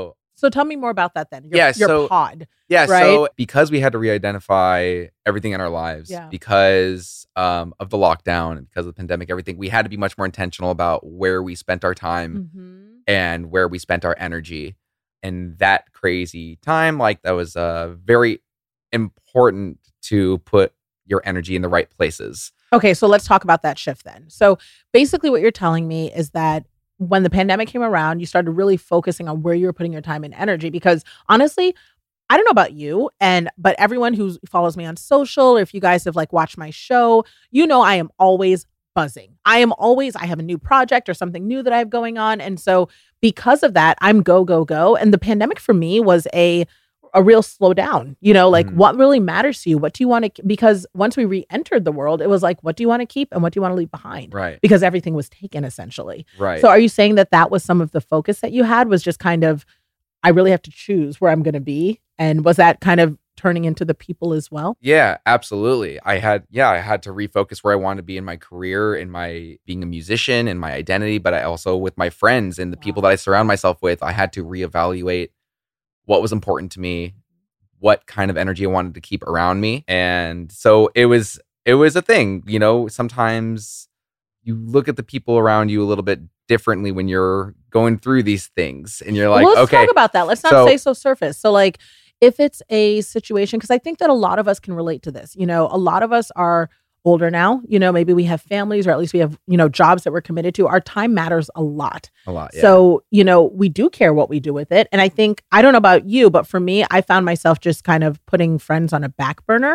So tell me more about that then. Your pod. Yeah. Right? So because we had to re-identify everything in our lives because of the lockdown and because of the pandemic, everything, we had to be much more intentional about where we spent our time and where we spent our energy. And that crazy time, like that was very important to put your energy in the right places. Okay, so let's talk about that shift then. So basically what you're telling me is that when the pandemic came around, you started really focusing on where you were putting your time and energy, because honestly, I don't know about you, but everyone who follows me on social, or if you guys have like watched my show, you know I am always buzzing. I have a new project or something new that I have going on. And so because of that, I'm go, go, go. And the pandemic for me was a real slowdown, like what really matters to you? What do you want to, because once we re-entered the world, it was like, what do you want to keep and what do you want to leave behind? Right. Because everything was taken essentially. Right. So are you saying that was some of the focus that you had, was just kind of, I really have to choose where I'm going to be? And was that kind of turning into the people as well? Yeah, absolutely. I had to refocus where I wanted to be in my career, in my being a musician, and my identity, but I also with my friends and the people that I surround myself with, I had to reevaluate what was important to me, what kind of energy I wanted to keep around me. And so it was a thing, sometimes you look at the people around you a little bit differently when you're going through these things and you're like, let's talk about that. Let's not say so surface. So like, if it's a situation, because I think that a lot of us can relate to this, a lot of us are older now, maybe we have families, or at least we have, jobs that we're committed to. Our time matters a lot. Yeah. So, we do care what we do with it. And I think, I don't know about you, but for me, I found myself just kind of putting friends on a back burner,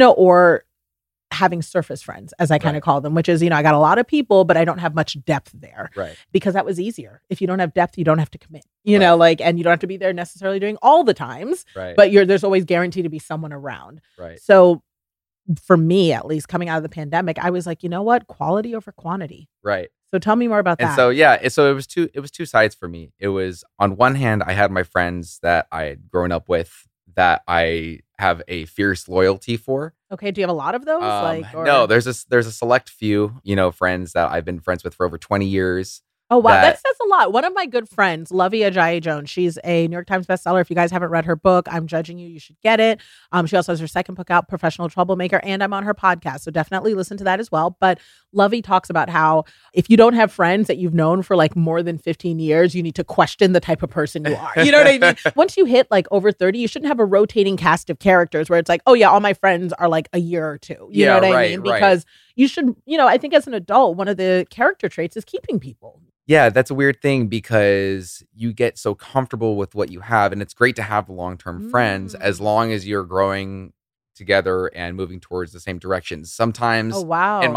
or having surface friends, as I kind of call them, which is, I got a lot of people, but I don't have much depth there. Right. Because that was easier. If you don't have depth, you don't have to commit, and you don't have to be there necessarily doing all the times, but there's always guaranteed to be someone around. Right. So for me, at least coming out of the pandemic, I was like, you know what? Quality over quantity. Right. So tell me more about that. And so it was two sides for me. It was, on one hand, I had my friends that I had grown up with that I have a fierce loyalty for. Okay. Do you have a lot of those? No, there's a select few, friends that I've been friends with for over 20 years. Oh, wow. That says a lot. One of my good friends, Lovey Ajayi Jones, she's a New York Times bestseller. If you guys haven't read her book, I'm Judging You, you should get it. She also has her second book out, Professional Troublemaker, and I'm on her podcast. So definitely listen to that as well. But Lovey talks about how if you don't have friends that you've known for like more than 15 years, you need to question the type of person you are. You know what I mean? Once you hit like over 30, you shouldn't have a rotating cast of characters where it's like, oh yeah, all my friends are like a year or two. You know what I mean? Because you should, I think as an adult, one of the character traits is keeping people. Yeah, that's a weird thing because you get so comfortable with what you have, and it's great to have long-term friends as long as you're growing together and moving towards the same direction. Sometimes, in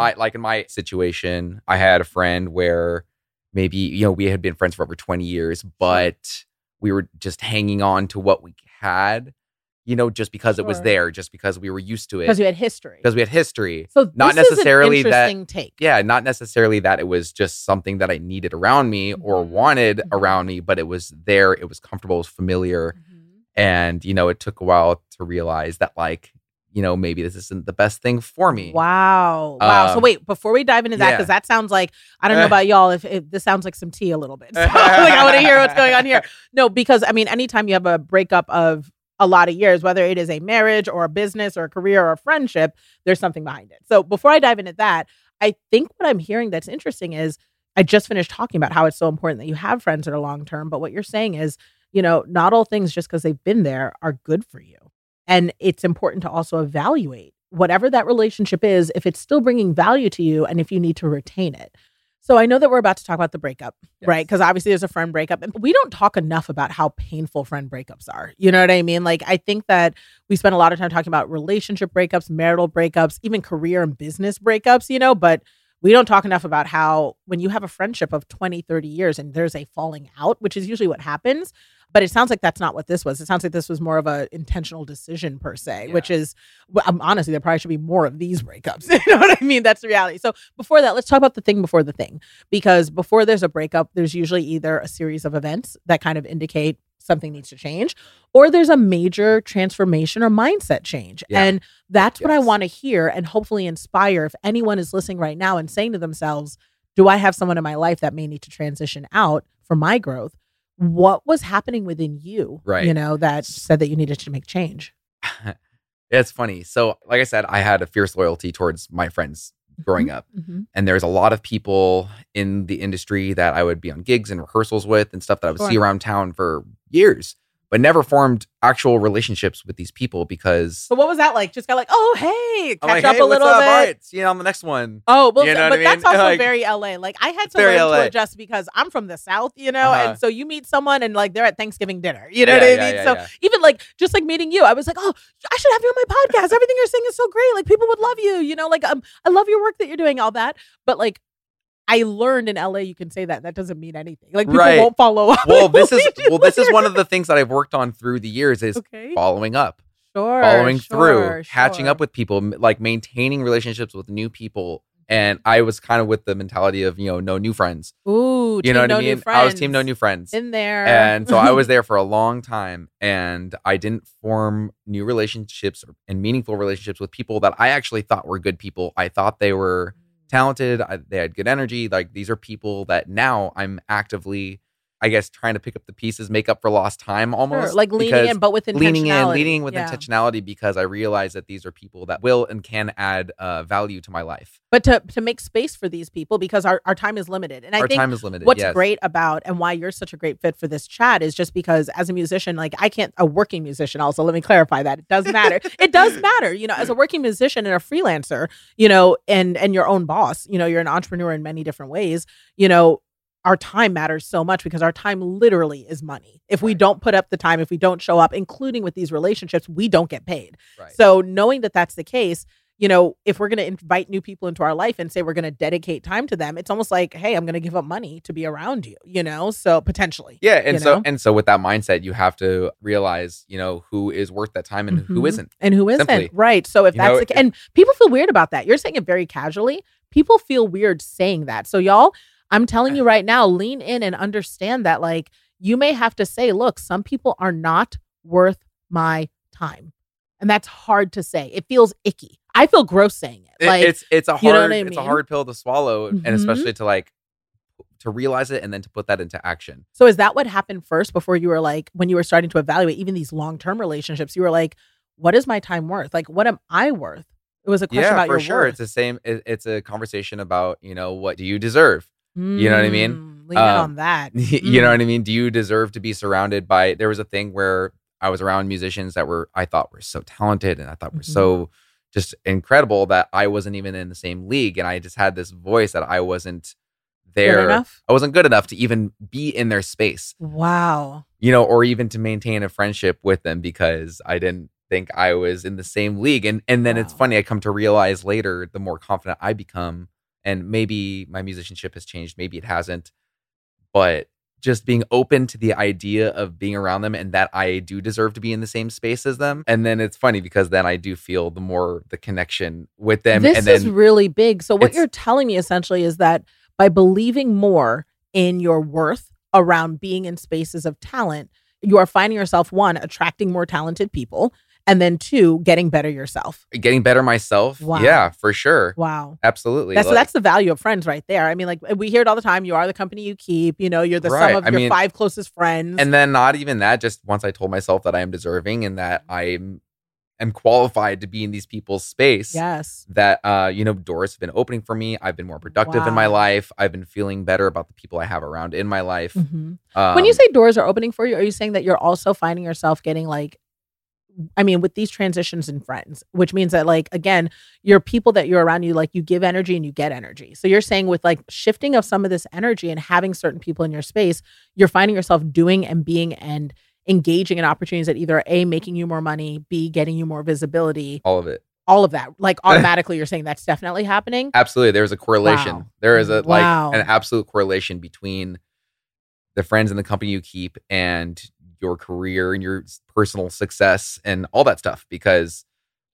my situation, I had a friend where maybe we had been friends for over 20 years, but we were just hanging on to what we had. Just because it was there, just because we were used to it. Because we had history. So not necessarily is an interesting take. Yeah, not necessarily that it was just something that I needed around me or wanted around me, but it was there. It was comfortable, it was familiar. And, it took a while to realize that maybe this isn't the best thing for me. Wow. So wait, before we dive into that, because that sounds like, I don't know about y'all, if this sounds like some tea a little bit. So, I want to hear what's going on here. No, because anytime you have a breakup of a lot of years, whether it is a marriage or a business or a career or a friendship, there's something behind it. So before I dive into that, I think what I'm hearing that's interesting is I just finished talking about how it's so important that you have friends that are long-term. But what you're saying is, not all things just because they've been there are good for you. And it's important to also evaluate whatever that relationship is, if it's still bringing value to you and if you need to retain it. So I know that we're about to talk about the breakup, right? Because obviously there's a friend breakup. And we don't talk enough about how painful friend breakups are. You know what I mean? Like, I think that we spend a lot of time talking about relationship breakups, marital breakups, even career and business breakups, but we don't talk enough about how when you have a friendship of 20, 30 years and there's a falling out, which is usually what happens. But it sounds like that's not what this was. It sounds like this was more of an intentional decision per se, which is, honestly, there probably should be more of these breakups. You know what I mean? That's the reality. So before that, let's talk about the thing before the thing. Because before there's a breakup, there's usually either a series of events that kind of indicate something needs to change, or there's a major transformation or mindset change. And that's what I want to hear and hopefully inspire if anyone is listening right now and saying to themselves, do I have someone in my life that may need to transition out for my growth? what was happening within you, Right. you know, that said that you needed to make change? It's funny. So, like I said, I had a fierce loyalty towards my friends growing up. And there's a lot of people in the industry that I would be on gigs and rehearsals with and stuff that I would see around town for years, but never formed actual relationships with these people because. So what was that like? Just got like, oh, hey, catch up hey, a little what's up? bit. All right, see you on the next one. Oh, well, You know what but I mean? that's also Like, very LA. Like I had to very learn LA. to adjust because I'm from the South, you know, Uh-huh. and so you meet someone and like they're at Thanksgiving dinner, you know Yeah, what I yeah, mean? yeah, So yeah. even like just like meeting you, I was like, oh, I should have you on my podcast. Everything you're saying is so great. Like people would love you, you know, like I love your work that you're doing, all that. But like I learned in LA, you can say that. That doesn't mean anything. Like people Right. won't follow up. Well, this is one of the things that I've worked on through the years is Okay. following up. Sure, Following through, sure. catching up with people, like maintaining relationships with new people. And I was kind of with the mentality of, no new friends. Ooh, You know what no I new mean? I was friends. team no new friends. In there. And so I was there for a long time and I didn't form new relationships and meaningful relationships with people that I actually thought were good people. I thought they were talented. They had good energy. Like these are people that now I'm actively, I guess, trying to pick up the pieces, make up for lost time almost. Sure, like leaning because in, but with intentionality. leaning with Yeah. intentionality because I realize that these are people that will and can add value to my life. But to make space for these people because our time is limited. And I Our think time is limited. what's yes. great about and why you're such a great fit for this chat is just because as a musician, like a working musician also, let me clarify that. It does matter. It does matter, as a working musician and a freelancer, and your own boss, you're an entrepreneur in many different ways, our time matters so much because our time literally is money. If we don't put up the time, if we don't show up, including with these relationships, we don't get paid. Right. So knowing that that's the case, if we're going to invite new people into our life and say we're going to dedicate time to them, it's almost like, hey, I'm going to give up money to be around you, so potentially. Yeah. And so with that mindset, you have to realize, who is worth that time and who isn't. And who isn't. Simply. Right. So if that's and people feel weird about that. You're saying it very casually. People feel weird saying that. So y'all, I'm telling you right now, lean in and understand that like you may have to say, look, some people are not worth my time. And that's hard to say. It feels icky. I feel gross saying it. Like It's a hard you know what I mean? it's a hard pill to swallow, and especially to realize it and then to put that into action. So is that what happened first before you were like, when you were starting to evaluate even these long-term relationships, you were like, what is my time worth? Like, what am I worth? It was a question about your for sure. worth. It's the same. It's a conversation about, what do you deserve? You know what I mean? Lean in on that. You know what I mean? Do you deserve to be surrounded by, there was a thing where I was around musicians that I thought were so talented and I thought were so just incredible that I wasn't even in the same league. And I just had this voice that I wasn't there. Good enough? I wasn't good enough to even be in their space. Wow. Or even to maintain a friendship with them because I didn't think I was in the same league. And then it's funny, I come to realize later, the more confident I become, and maybe my musicianship has changed, maybe it hasn't, but just being open to the idea of being around them and that I do deserve to be in the same space as them. And then it's funny because then I do feel the connection with them. This is really big. So what you're telling me essentially is that by believing more in your worth around being in spaces of talent, you are finding yourself, one, attracting more talented people, and then two, getting better yourself. Getting better myself. Wow. Yeah, for sure. Wow. Absolutely. That's the value of friends right there. I mean, like we hear it all the time. You are the company you keep, you're the sum of your 5 closest friends. And then not even that, just once I told myself that I am deserving and that I am qualified to be in these people's space. Yes. That, doors have been opening for me. I've been more productive in my life. I've been feeling better about the people I have around in my life. When you say doors are opening for you, are you saying that you're also finding yourself getting with these transitions in friends, which means that again, your people that you're around, you give energy and you get energy. So you're saying with shifting of some of this energy and having certain people in your space, you're finding yourself doing and being and engaging in opportunities that either A, making you more money, B, getting you more visibility. All of it. All of that. Automatically you're saying that's definitely happening. Absolutely. There's a correlation. Wow. There is an Wow. absolute correlation between the friends and the company you keep and your career and your personal success and all that stuff, because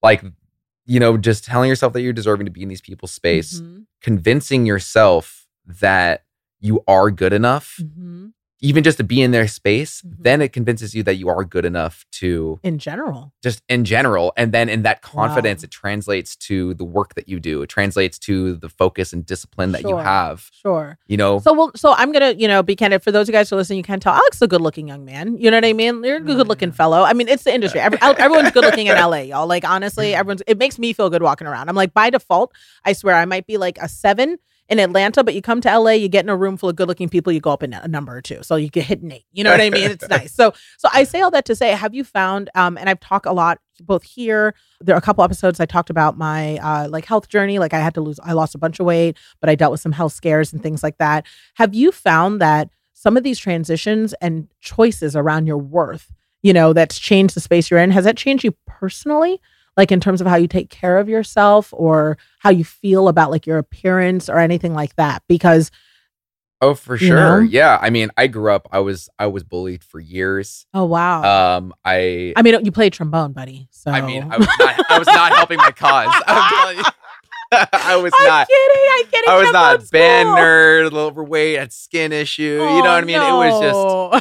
just telling yourself that you're deserving to be in these people's space, convincing yourself that you are good enough, even just to be in their space, then it convinces you that you are good enough to in general. And then in that confidence, it translates to the work that you do. It translates to the focus and discipline that you have. Sure. You know? So I'm going to, be candid. For those of you guys who are listening, you can tell Alex is a good looking young man. You know what I mean? You're a good looking fellow. I mean, it's the industry. Everyone's good looking in LA, y'all. Like, honestly, it makes me feel good walking around. I'm like, by default, I swear I might be like a 7 in Atlanta, but you come to LA, you get in a room full of good looking people, you go up in a number or 2. So you get hit an 8. You know what I mean? It's nice. So I say all that to say, have you found, and I've talked a lot both here, there are a couple episodes I talked about my like health journey. Like I lost a bunch of weight, but I dealt with some health scares and things like that. Have you found that some of these transitions and choices around your worth, that's changed the space you're in? Has that changed you personally? Like in terms of how you take care of yourself or how you feel about like your appearance or anything like that? Because oh, for sure. Yeah. I mean, I grew up, I was bullied for years. Oh, wow. I mean, you played trombone, buddy. So I mean, I was not helping my cause. I'm telling you. I was not. I'm kidding. I was not band nerd, a little overweight, had skin issue. Oh, you know what I mean? No.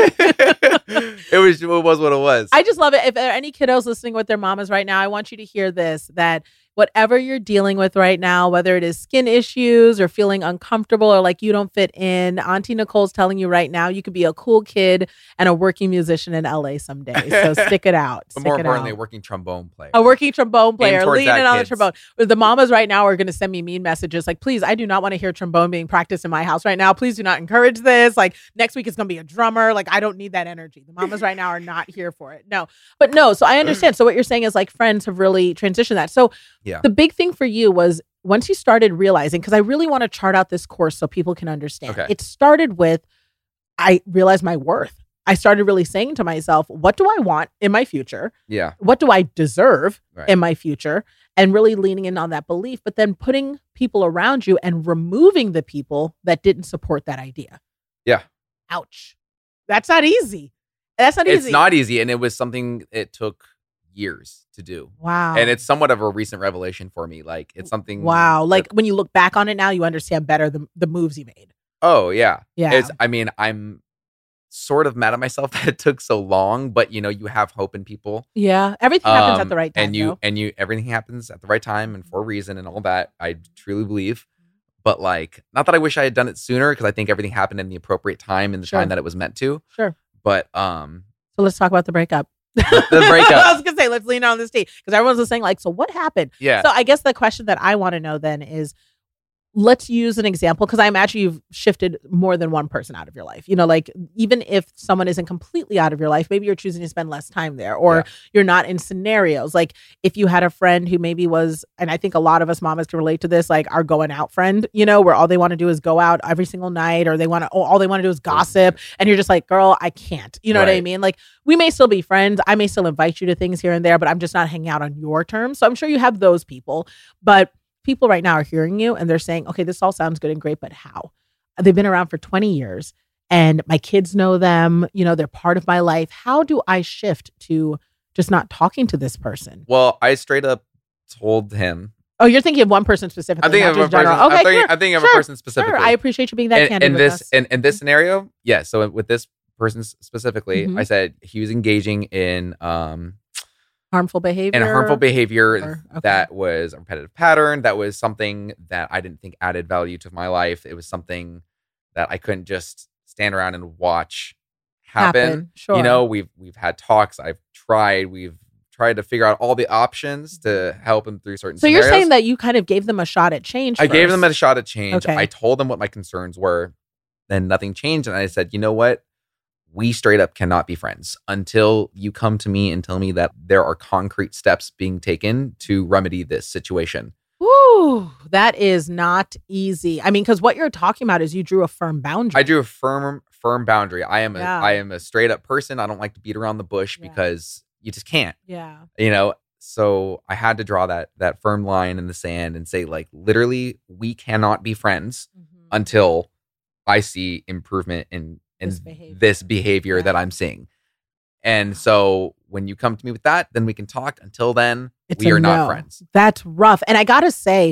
It was what it was. I just love it. If there are any kiddos listening with their mamas right now, I want you to hear this, that whatever you're dealing with right now, whether it is skin issues or feeling uncomfortable or like you don't fit in, Auntie Nicole's telling you right now, you could be a cool kid and a working musician in LA someday. So stick it out. But more importantly, a working trombone player. A working trombone player, leaning on the kids. trombone. The mamas right now are going to send me mean messages like, please, I do not want to hear trombone being practiced in my house right now. Please do not encourage this. Like next week it's going to be a drummer. Like I don't need that energy. The mamas right now are not here for it. No. So I understand. So what you're saying is like friends have really transitioned that. So yeah. The big thing for you was once you started realizing, because I really want to chart out this course so people can understand. Okay. It started with, I realized my worth. I started really saying to myself, what do I want in my future? Yeah. What do I deserve in my future? And really leaning in on that belief, but then putting people around you and removing the people that didn't support that idea. Yeah. Ouch. That's not easy. It's not easy. And it was something it took years to do. Wow. And it's somewhat of a recent revelation for me. Like it's something. Wow. Like when you look back on it now, you understand better the moves you made. Oh, yeah. Yeah. I'm sort of mad at myself that it took so long, but you have hope in people. Yeah. Everything happens at the right time. And everything happens at the right time and for a reason and all that. I truly believe. But like, not that I wish I had done it sooner, because I think everything happened in the appropriate time and the time that it was meant to. Sure. But so let's talk about the breakup. The breakup. I was gonna say, let's lean on this tea, because everyone's listening like, so what happened? Yeah. So I guess the question that I want to know then is, let's use an example, because I imagine you've shifted more than one person out of your life. Like even if someone isn't completely out of your life, maybe you're choosing to spend less time there, or you're not in scenarios. Like if you had a friend who maybe was, and I think a lot of us mamas can relate to this, like our going out friend, where all they want to do is go out every single night, or all they want to do is gossip. And you're just like, girl, I can't. You know what I mean? Like we may still be friends. I may still invite you to things here and there, but I'm just not hanging out on your terms. So I'm sure you have those people, but people right now are hearing you and they're saying, okay, this all sounds good and great, but how? They've been around for 20 years and my kids know them, they're part of my life. How do I shift to just not talking to this person? Well, I straight up told him. Oh, you're thinking of one person specifically. I'm thinking of one person. Okay, I'm thinking of a person specifically. Sure. I appreciate you being that candid with us. In this scenario, yeah. So with this person specifically, I said he was engaging in harmful behavior. That was a repetitive pattern. That was something that I didn't think added value to my life. It was something that I couldn't just stand around and watch happen. Sure. We've had talks. We've tried to figure out all the options to help him through certain scenarios. So you're saying that you kind of gave them a shot at change. I gave them a shot at change. Okay. I told them what my concerns were. Then nothing changed. And I said, you know what? We straight up cannot be friends until you come to me and tell me that there are concrete steps being taken to remedy this situation. Ooh, that is not easy. I mean, because what you're talking about is you drew a firm boundary. I drew a firm boundary. I am a straight up person. I don't like to beat around the bush because you just can't. Yeah. So I had to draw that firm line in the sand and say, like, literally, we cannot be friends until I see improvement in this behavior that I'm seeing. And so when you come to me with that, then we can talk. Until then, we are not friends. That's rough. And I got to say,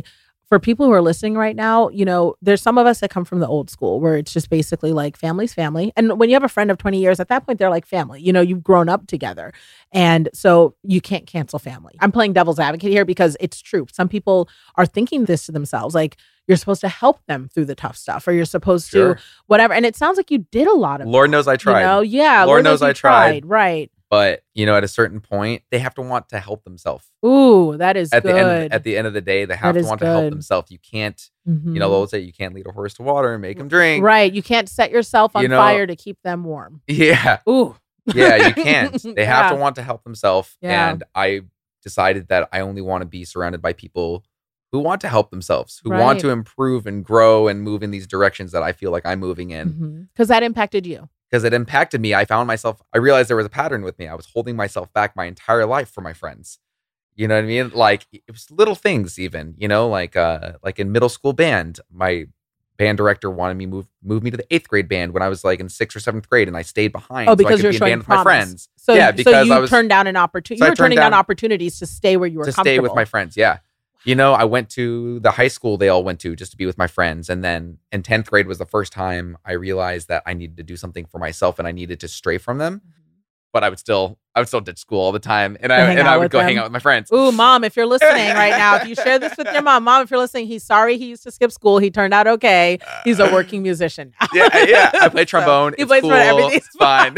for people who are listening right now, there's some of us that come from the old school where it's just basically like family's family. And when you have a friend of 20 years, at that point, they're like family. You've grown up together. And so you can't cancel family. I'm playing devil's advocate here because it's true. Some people are thinking this to themselves, like you're supposed to help them through the tough stuff or you're supposed to whatever. And it sounds like you did a lot of Lord knows I tried. Yeah. Lord knows I tried. Right. But, at a certain point, they have to want to help themselves. Ooh, that is good. At the end of the day, they have to want to help themselves. You can't, they'll say you can't lead a horse to water and make them drink. Right. You can't set yourself on fire to keep them warm. Yeah. Ooh. Yeah, you can't. They have to want to help themselves. Yeah. And I decided that I only want to be surrounded by people who want to help themselves, who want to improve and grow and move in these directions that I feel like I'm moving in. Because that impacted you. Because it impacted me. I realized there was a pattern with me. I was holding myself back my entire life for my friends. You know what I mean? Like it was little things even, like in middle school band, my band director wanted me move me to the 8th grade band when I was like in 6th or 7th grade and I stayed behind. Oh, because so I could you're be in band showing with my friends. So, yeah, because I turned down an opportunity. You were turning down opportunities to stay where you were comfortable. To stay with my friends, yeah. I went to the high school they all went to just to be with my friends. And then in 10th grade was the first time I realized that I needed to do something for myself and I needed to stray from them. But I would still ditch school all the time. And I would go hang out with my friends. Ooh, Mom, if you're listening right now, if you share this with your mom, if you're listening, he's sorry he used to skip school. He turned out okay. He's a working musician. Yeah. I play trombone. He plays cool. for everything. It's fine.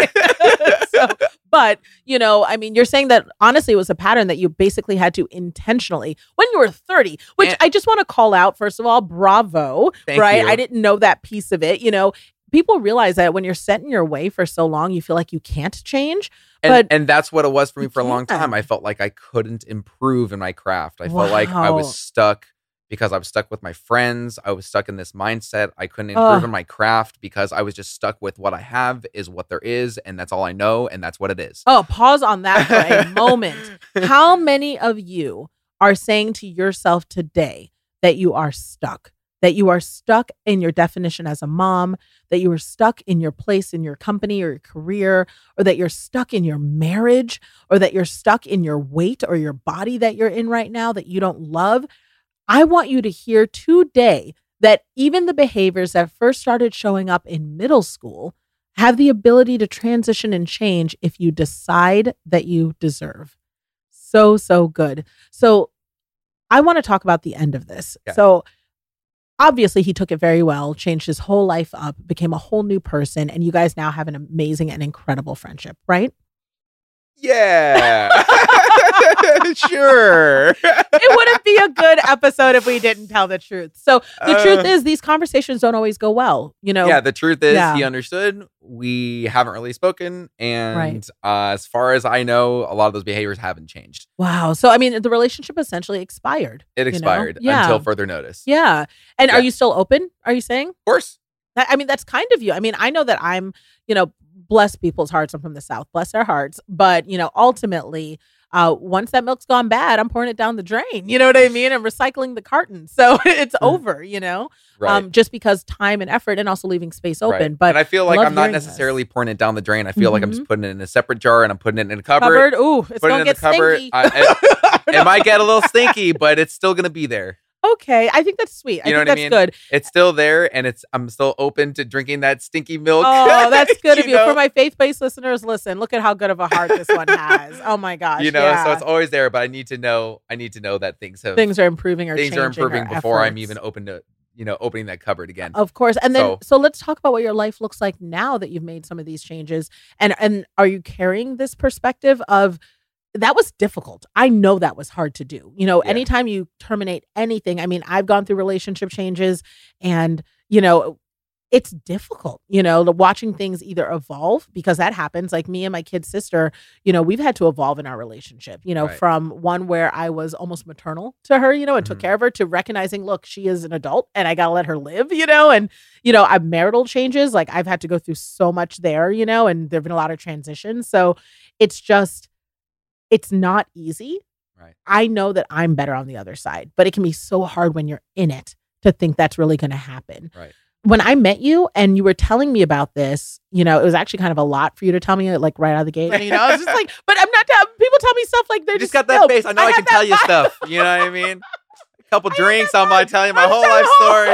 But, you're saying that honestly it was a pattern that you basically had to intentionally when you were 30, which I just want to call out, first of all, bravo, right? You. I didn't know that piece of it. People realize that when you're set in your way for so long, you feel like you can't change. And that's what it was for me for a long time. I felt like I couldn't improve in my craft. I felt like I was stuck because I was stuck with my friends. I was stuck in this mindset. I couldn't improve in my craft because I was just stuck with what I have is what there is. And that's all I know. And that's what it is. Oh, pause on that for a moment. How many of you are saying to yourself today that you are stuck? That you are stuck in your definition as a mom, that you are stuck in your place in your company or your career, or that you're stuck in your marriage, or that you're stuck in your weight or your body that you're in right now that you don't love. I want you to hear today that even the behaviors that first started showing up in middle school have the ability to transition and change if you decide that you deserve. So good. So I want to talk about the end of this. Yeah. So obviously, he took it very well, changed his whole life up, became a whole new person, and you guys now have an amazing and incredible friendship, right? Yeah. Sure. It wouldn't be a good episode if we didn't tell the truth. So the truth is these conversations don't always go well, Yeah, the truth is he understood. We haven't really spoken. And as far as I know, a lot of those behaviors haven't changed. Wow. So, the relationship essentially expired. It expired until further notice. Yeah. And are you still open? Are you saying? Of course. That's kind of you. I know that I'm, bless people's hearts. I'm from the South, bless their hearts. But, ultimately, once that milk's gone bad, I'm pouring it down the drain. You know what I mean? I'm recycling the carton. So it's over, Right. Just because time and effort and also leaving space open. Right. But and I feel like I'm not necessarily pouring it down the drain. I feel like I'm just putting it in a separate jar and I'm putting it in a cupboard. Ooh, it's going to get stinky. It might get a little stinky, but it's still going to be there. Okay, I think that's sweet. I think that's good. It's still there, and I'm still open to drinking that stinky milk. Oh, that's good of you. For my faith-based listeners, listen, look at how good of a heart this one has. Oh my gosh, so it's always there. But I need to know that things are improving or things changing are improving before efforts. I'm even open to opening that cupboard again. Of course, and then so let's talk about what your life looks like now that you've made some of these changes, and are you carrying this perspective of? That was difficult. I know that was hard to do. Anytime you terminate anything, I've gone through relationship changes and, it's difficult, watching things either evolve because that happens. Like me and my kid's sister, we've had to evolve in our relationship, from one where I was almost maternal to her, and took care of her to recognizing, look, she is an adult and I got to let her live, and, I've marital changes. Like I've had to go through so much there, and there've been a lot of transitions. So it's not easy. Right. I know that I'm better on the other side, but it can be so hard when you're in it to think that's really going to happen. Right. When I met you and you were telling me about this, it was actually kind of a lot for you to tell me like right out of the gate. And, I was just like, but I'm not, people tell me stuff like they're just got that face. I know I can tell you stuff. You know what I mean? couple drinks, I'm like telling you my whole life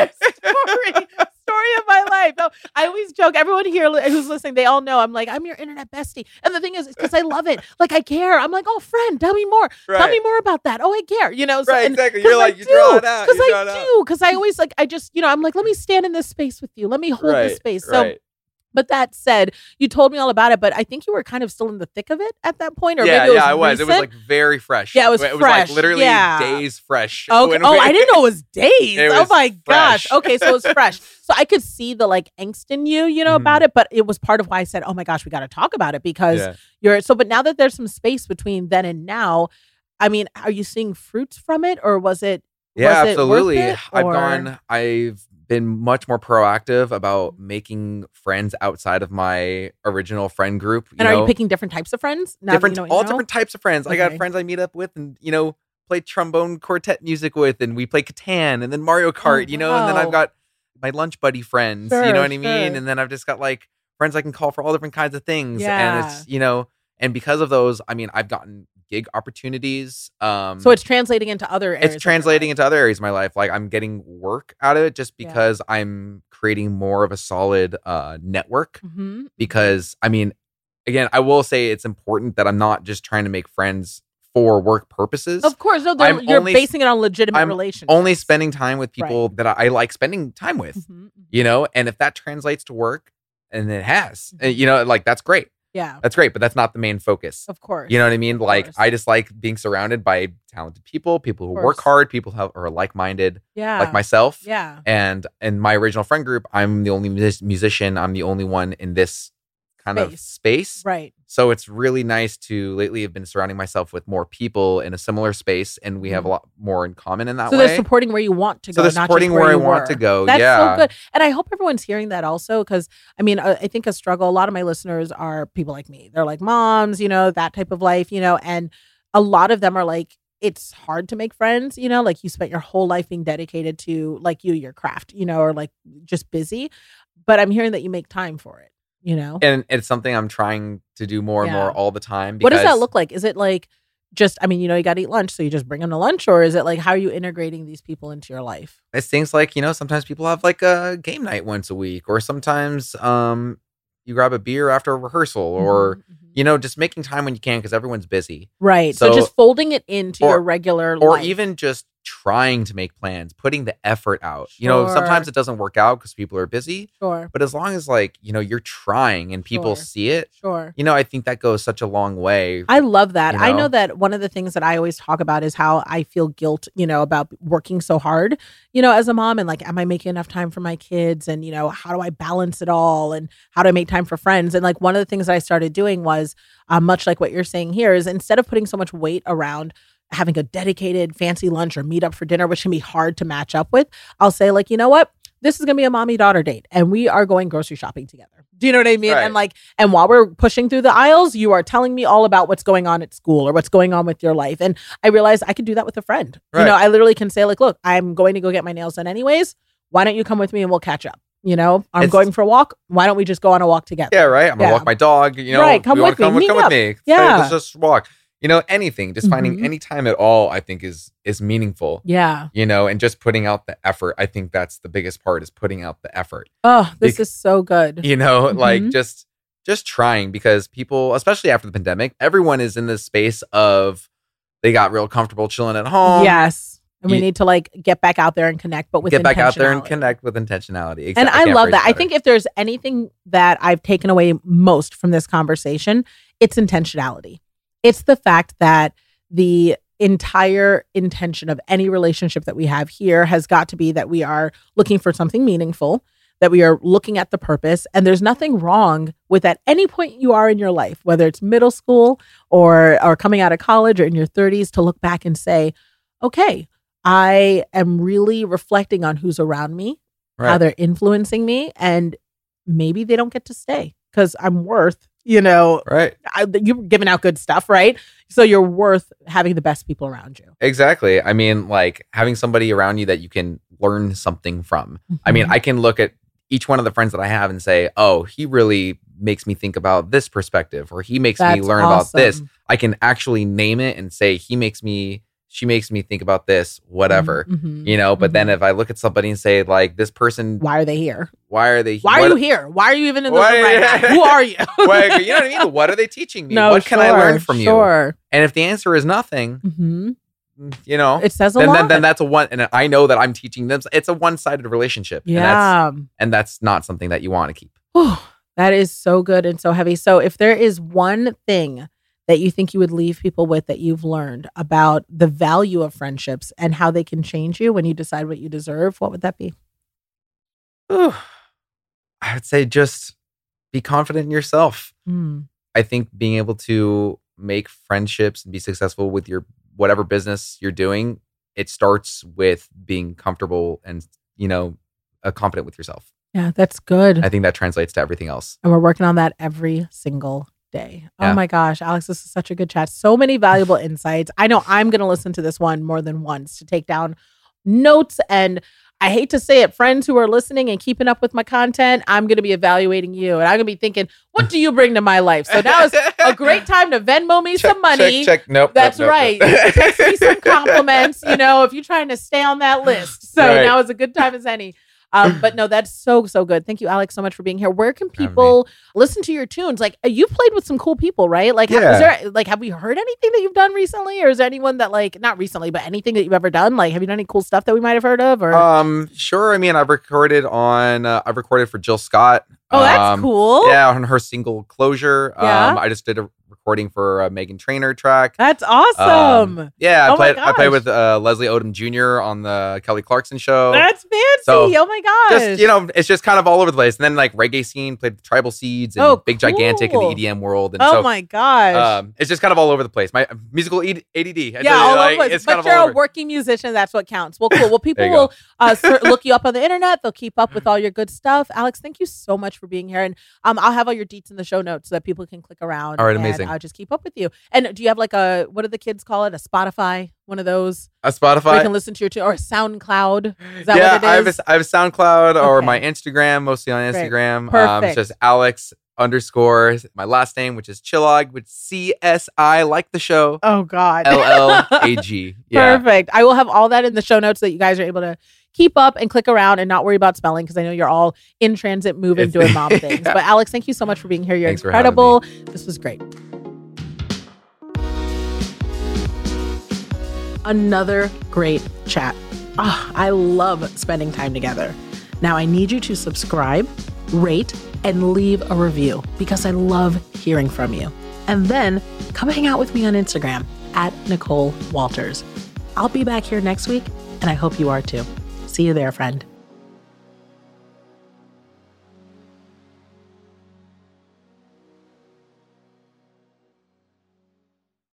story. Story of my life. No, I always joke. Everyone here who's listening, they all know I'm like, I'm your internet bestie. And the thing is, because I love it. Like, I care. I'm like, oh, friend, tell me more. Right. Tell me more about that. Oh, I care. You know, right, exactly. You're like, you draw it out. Because I do. Because I always like, I just, I'm like, let me stand in this space with you. Let me hold this space. So, but that said, you told me all about it, but I think you were kind of still in the thick of it at that point. Or maybe it was I was. recent. It was like very fresh. Yeah, it was fresh. It was like literally days fresh. Okay. Oh, I didn't know it was days. Was my gosh. fresh. Okay, so it was fresh. So I could see the like angst in you, about it, but it was part of why I said, oh my gosh, we got to talk about it because but now that there's some space between then and now, I mean, are you seeing fruits from it or was it? Yeah, was absolutely. It worth it, I've been much more proactive about making friends outside of my original friend group. And are you picking different types of friends? Different types of friends. Okay. I got friends I meet up with and, play trombone quartet music with, and we play Catan and then Mario Kart, and then I've got my lunch buddy friends, you know what I mean? And then I've just got like friends I can call for all different kinds of things. And it's, and because of those, I mean, I've gotten gig opportunities. So it's translating into other areas. It's translating into other areas of my life. Like I'm getting work out of it just because I'm creating more of a solid network. Mm-hmm. Because I mean, again, I will say it's important that I'm not just trying to make friends for work purposes. Of course, no, you're basing it on legitimate relationships. Only spending time with people that I like spending time with, mm-hmm. And if that translates to work, and it has, like that's great. Yeah. That's great, but that's not the main focus. Of course. You know what I mean? Like, I just like being surrounded by talented people who work hard, people who are like-minded, like myself. Yeah. And in my original friend group, I'm the only musician. I'm the only one in this kind of space. Right. So it's really nice to lately have been surrounding myself with more people in a similar space, and we have a lot more in common in that way. So they're supporting where you want to go. So they're supporting where I want to go. That's so good. And I hope everyone's hearing that also, because I mean, I think a struggle, a lot of my listeners are people like me. They're like moms, that type of life, and a lot of them are like, it's hard to make friends, like you spent your whole life being dedicated to like your craft, or like just busy. But I'm hearing that you make time for it. And it's something I'm trying to do more and more all the time. What does that look like? Is it like just, I mean, you got to eat lunch, so you just bring them to lunch? Or is it like, how are you integrating these people into your life? It's things like, sometimes people have like a game night once a week, or sometimes you grab a beer after a rehearsal, or, just making time when you can, because everyone's busy. Right. So just folding it into your regular life. Or even just trying to make plans, putting the effort out. Sometimes it doesn't work out because people are busy. Sure. But as long as you're trying and people see it, sure. I think that goes such a long way. I love that. I know that one of the things that I always talk about is how I feel guilt, about working so hard, as a mom, and like, am I making enough time for my kids? And, how do I balance it all? And how do I make time for friends? And like, one of the things that I started doing was much like what you're saying here is, instead of putting so much weight around having a dedicated fancy lunch or meet up for dinner, which can be hard to match up with, I'll say like, you know what? This is going to be a mommy-daughter date, and we are going grocery shopping together. Do you know what I mean? Right. And while we're pushing through the aisles, you are telling me all about what's going on at school or what's going on with your life. And I realized I could do that with a friend. Right. I literally can say like, look, I'm going to go get my nails done anyways. Why don't you come with me and we'll catch up? I'm going for a walk. Why don't we just go on a walk together? Yeah, right. I'm going to walk my dog. Right. Come with me. Come with me. Yeah. Let's just walk. Anything, just finding any time at all, I think is meaningful. Yeah. And just putting out the effort. I think that's the biggest part, is putting out the effort. Oh, this is so good. Like just trying, because people, especially after the pandemic, everyone is in this space of they got real comfortable chilling at home. Yes. And we need to like get back out there and connect, but with get back out there and connect with intentionality. Exactly. And I love that. I think if there's anything that I've taken away most from this conversation, it's intentionality. It's the fact that the entire intention of any relationship that we have here has got to be that we are looking for something meaningful, that we are looking at the purpose. And there's nothing wrong with, at any point you are in your life, whether it's middle school or coming out of college or in your 30s, to look back and say, okay, I am really reflecting on who's around me, how they're influencing me, and maybe they don't get to stay because I'm worth, right. You're giving out good stuff, right? So you're worth having the best people around you. Exactly. I mean, like having somebody around you that you can learn something from. Mm-hmm. I mean, I can look at each one of the friends that I have and say, oh, he really makes me think about this perspective, or he makes me learn about this. I can actually name it and say, he makes me she makes me think about this, whatever, Mm-hmm. But then if I look at somebody and say, like, this person, why are they here? Why are they? Why are you here? Why are you even in this room right now? Who are you? Why, you know what I mean? What are they teaching me? No, what can I learn from you? Sure. And if the answer is nothing, it says a lot. Then that's a one. And I know that I'm teaching them. It's a one-sided relationship. Yeah. And that's not something that you want to keep. That is so good and so heavy. So if there is one thing that you think you would leave people with that you've learned about the value of friendships and how they can change you when you decide what you deserve, what would that be? I would say just be confident in yourself. Mm. I think being able to make friendships and be successful with your whatever business you're doing, it starts with being comfortable and, confident with yourself. Yeah, that's good. I think that translates to everything else. And we're working on that every single day. Yeah. Oh my gosh, Alex, this is such a good chat. So many valuable insights. I know I'm going to listen to this one more than once to take down notes. And I hate to say it, friends who are listening and keeping up with my content, I'm going to be evaluating you. And I'm going to be thinking, what do you bring to my life? So now is a great time to Venmo me some money. Check. Nope. That's nope, right. Nope. Text me some compliments, if you're trying to stay on that list. So right. Now is a good time as any. But no, that's so good. Thank you, Alex, so much for being here. Where can people listen to your tunes? Like, you've played with some cool people, right? Like, have we heard anything that you've done recently? Or is there anyone that, like, not recently, but anything that you've ever done? Like, have you done any cool stuff that we might have heard of? Or Sure. I mean, I've recorded for Jill Scott. Oh, that's cool. Yeah, on her single Closure. Yeah. I just did a recording for a Meghan Trainor track. That's awesome. I played with Leslie Odom Jr. on the Kelly Clarkson show. That's fancy. So, oh my gosh. Just, it's just kind of all over the place. And then, like, reggae scene, played with Tribal Seeds and Big cool. Gigantic in the EDM world. And my gosh. It's just kind of all over the place. My musical ADD. All over the place. But you're a working musician. That's what counts. Well, cool. Well, people will look you up on the internet. They'll keep up with all your good stuff. Alex, thank you so much for being here. And I'll have all your deets in the show notes so that people can click around. All right, amazing. I'll just keep up with you. And do you have like what do the kids call it? A Spotify? One of those? A Spotify? Where you can listen to your or a SoundCloud? Is that what it is? I have a SoundCloud or my Instagram, mostly on Instagram. Perfect. It's just Alex _ my last name, which is Chillag, with CSI, like the show. Oh God. LLAG. Yeah. Perfect. I will have all that in the show notes so that you guys are able to keep up and click around and not worry about spelling, because I know you're all in transit, moving, doing mom things. But Alex, thank you so much for being here. You're incredible. This was great. Another great chat. I love spending time together. Now I need you to subscribe, rate, and leave a review because I love hearing from you. And then come hang out with me on Instagram @Nicole Walters. I'll be back here next week, and I hope you are too. See you there, friend.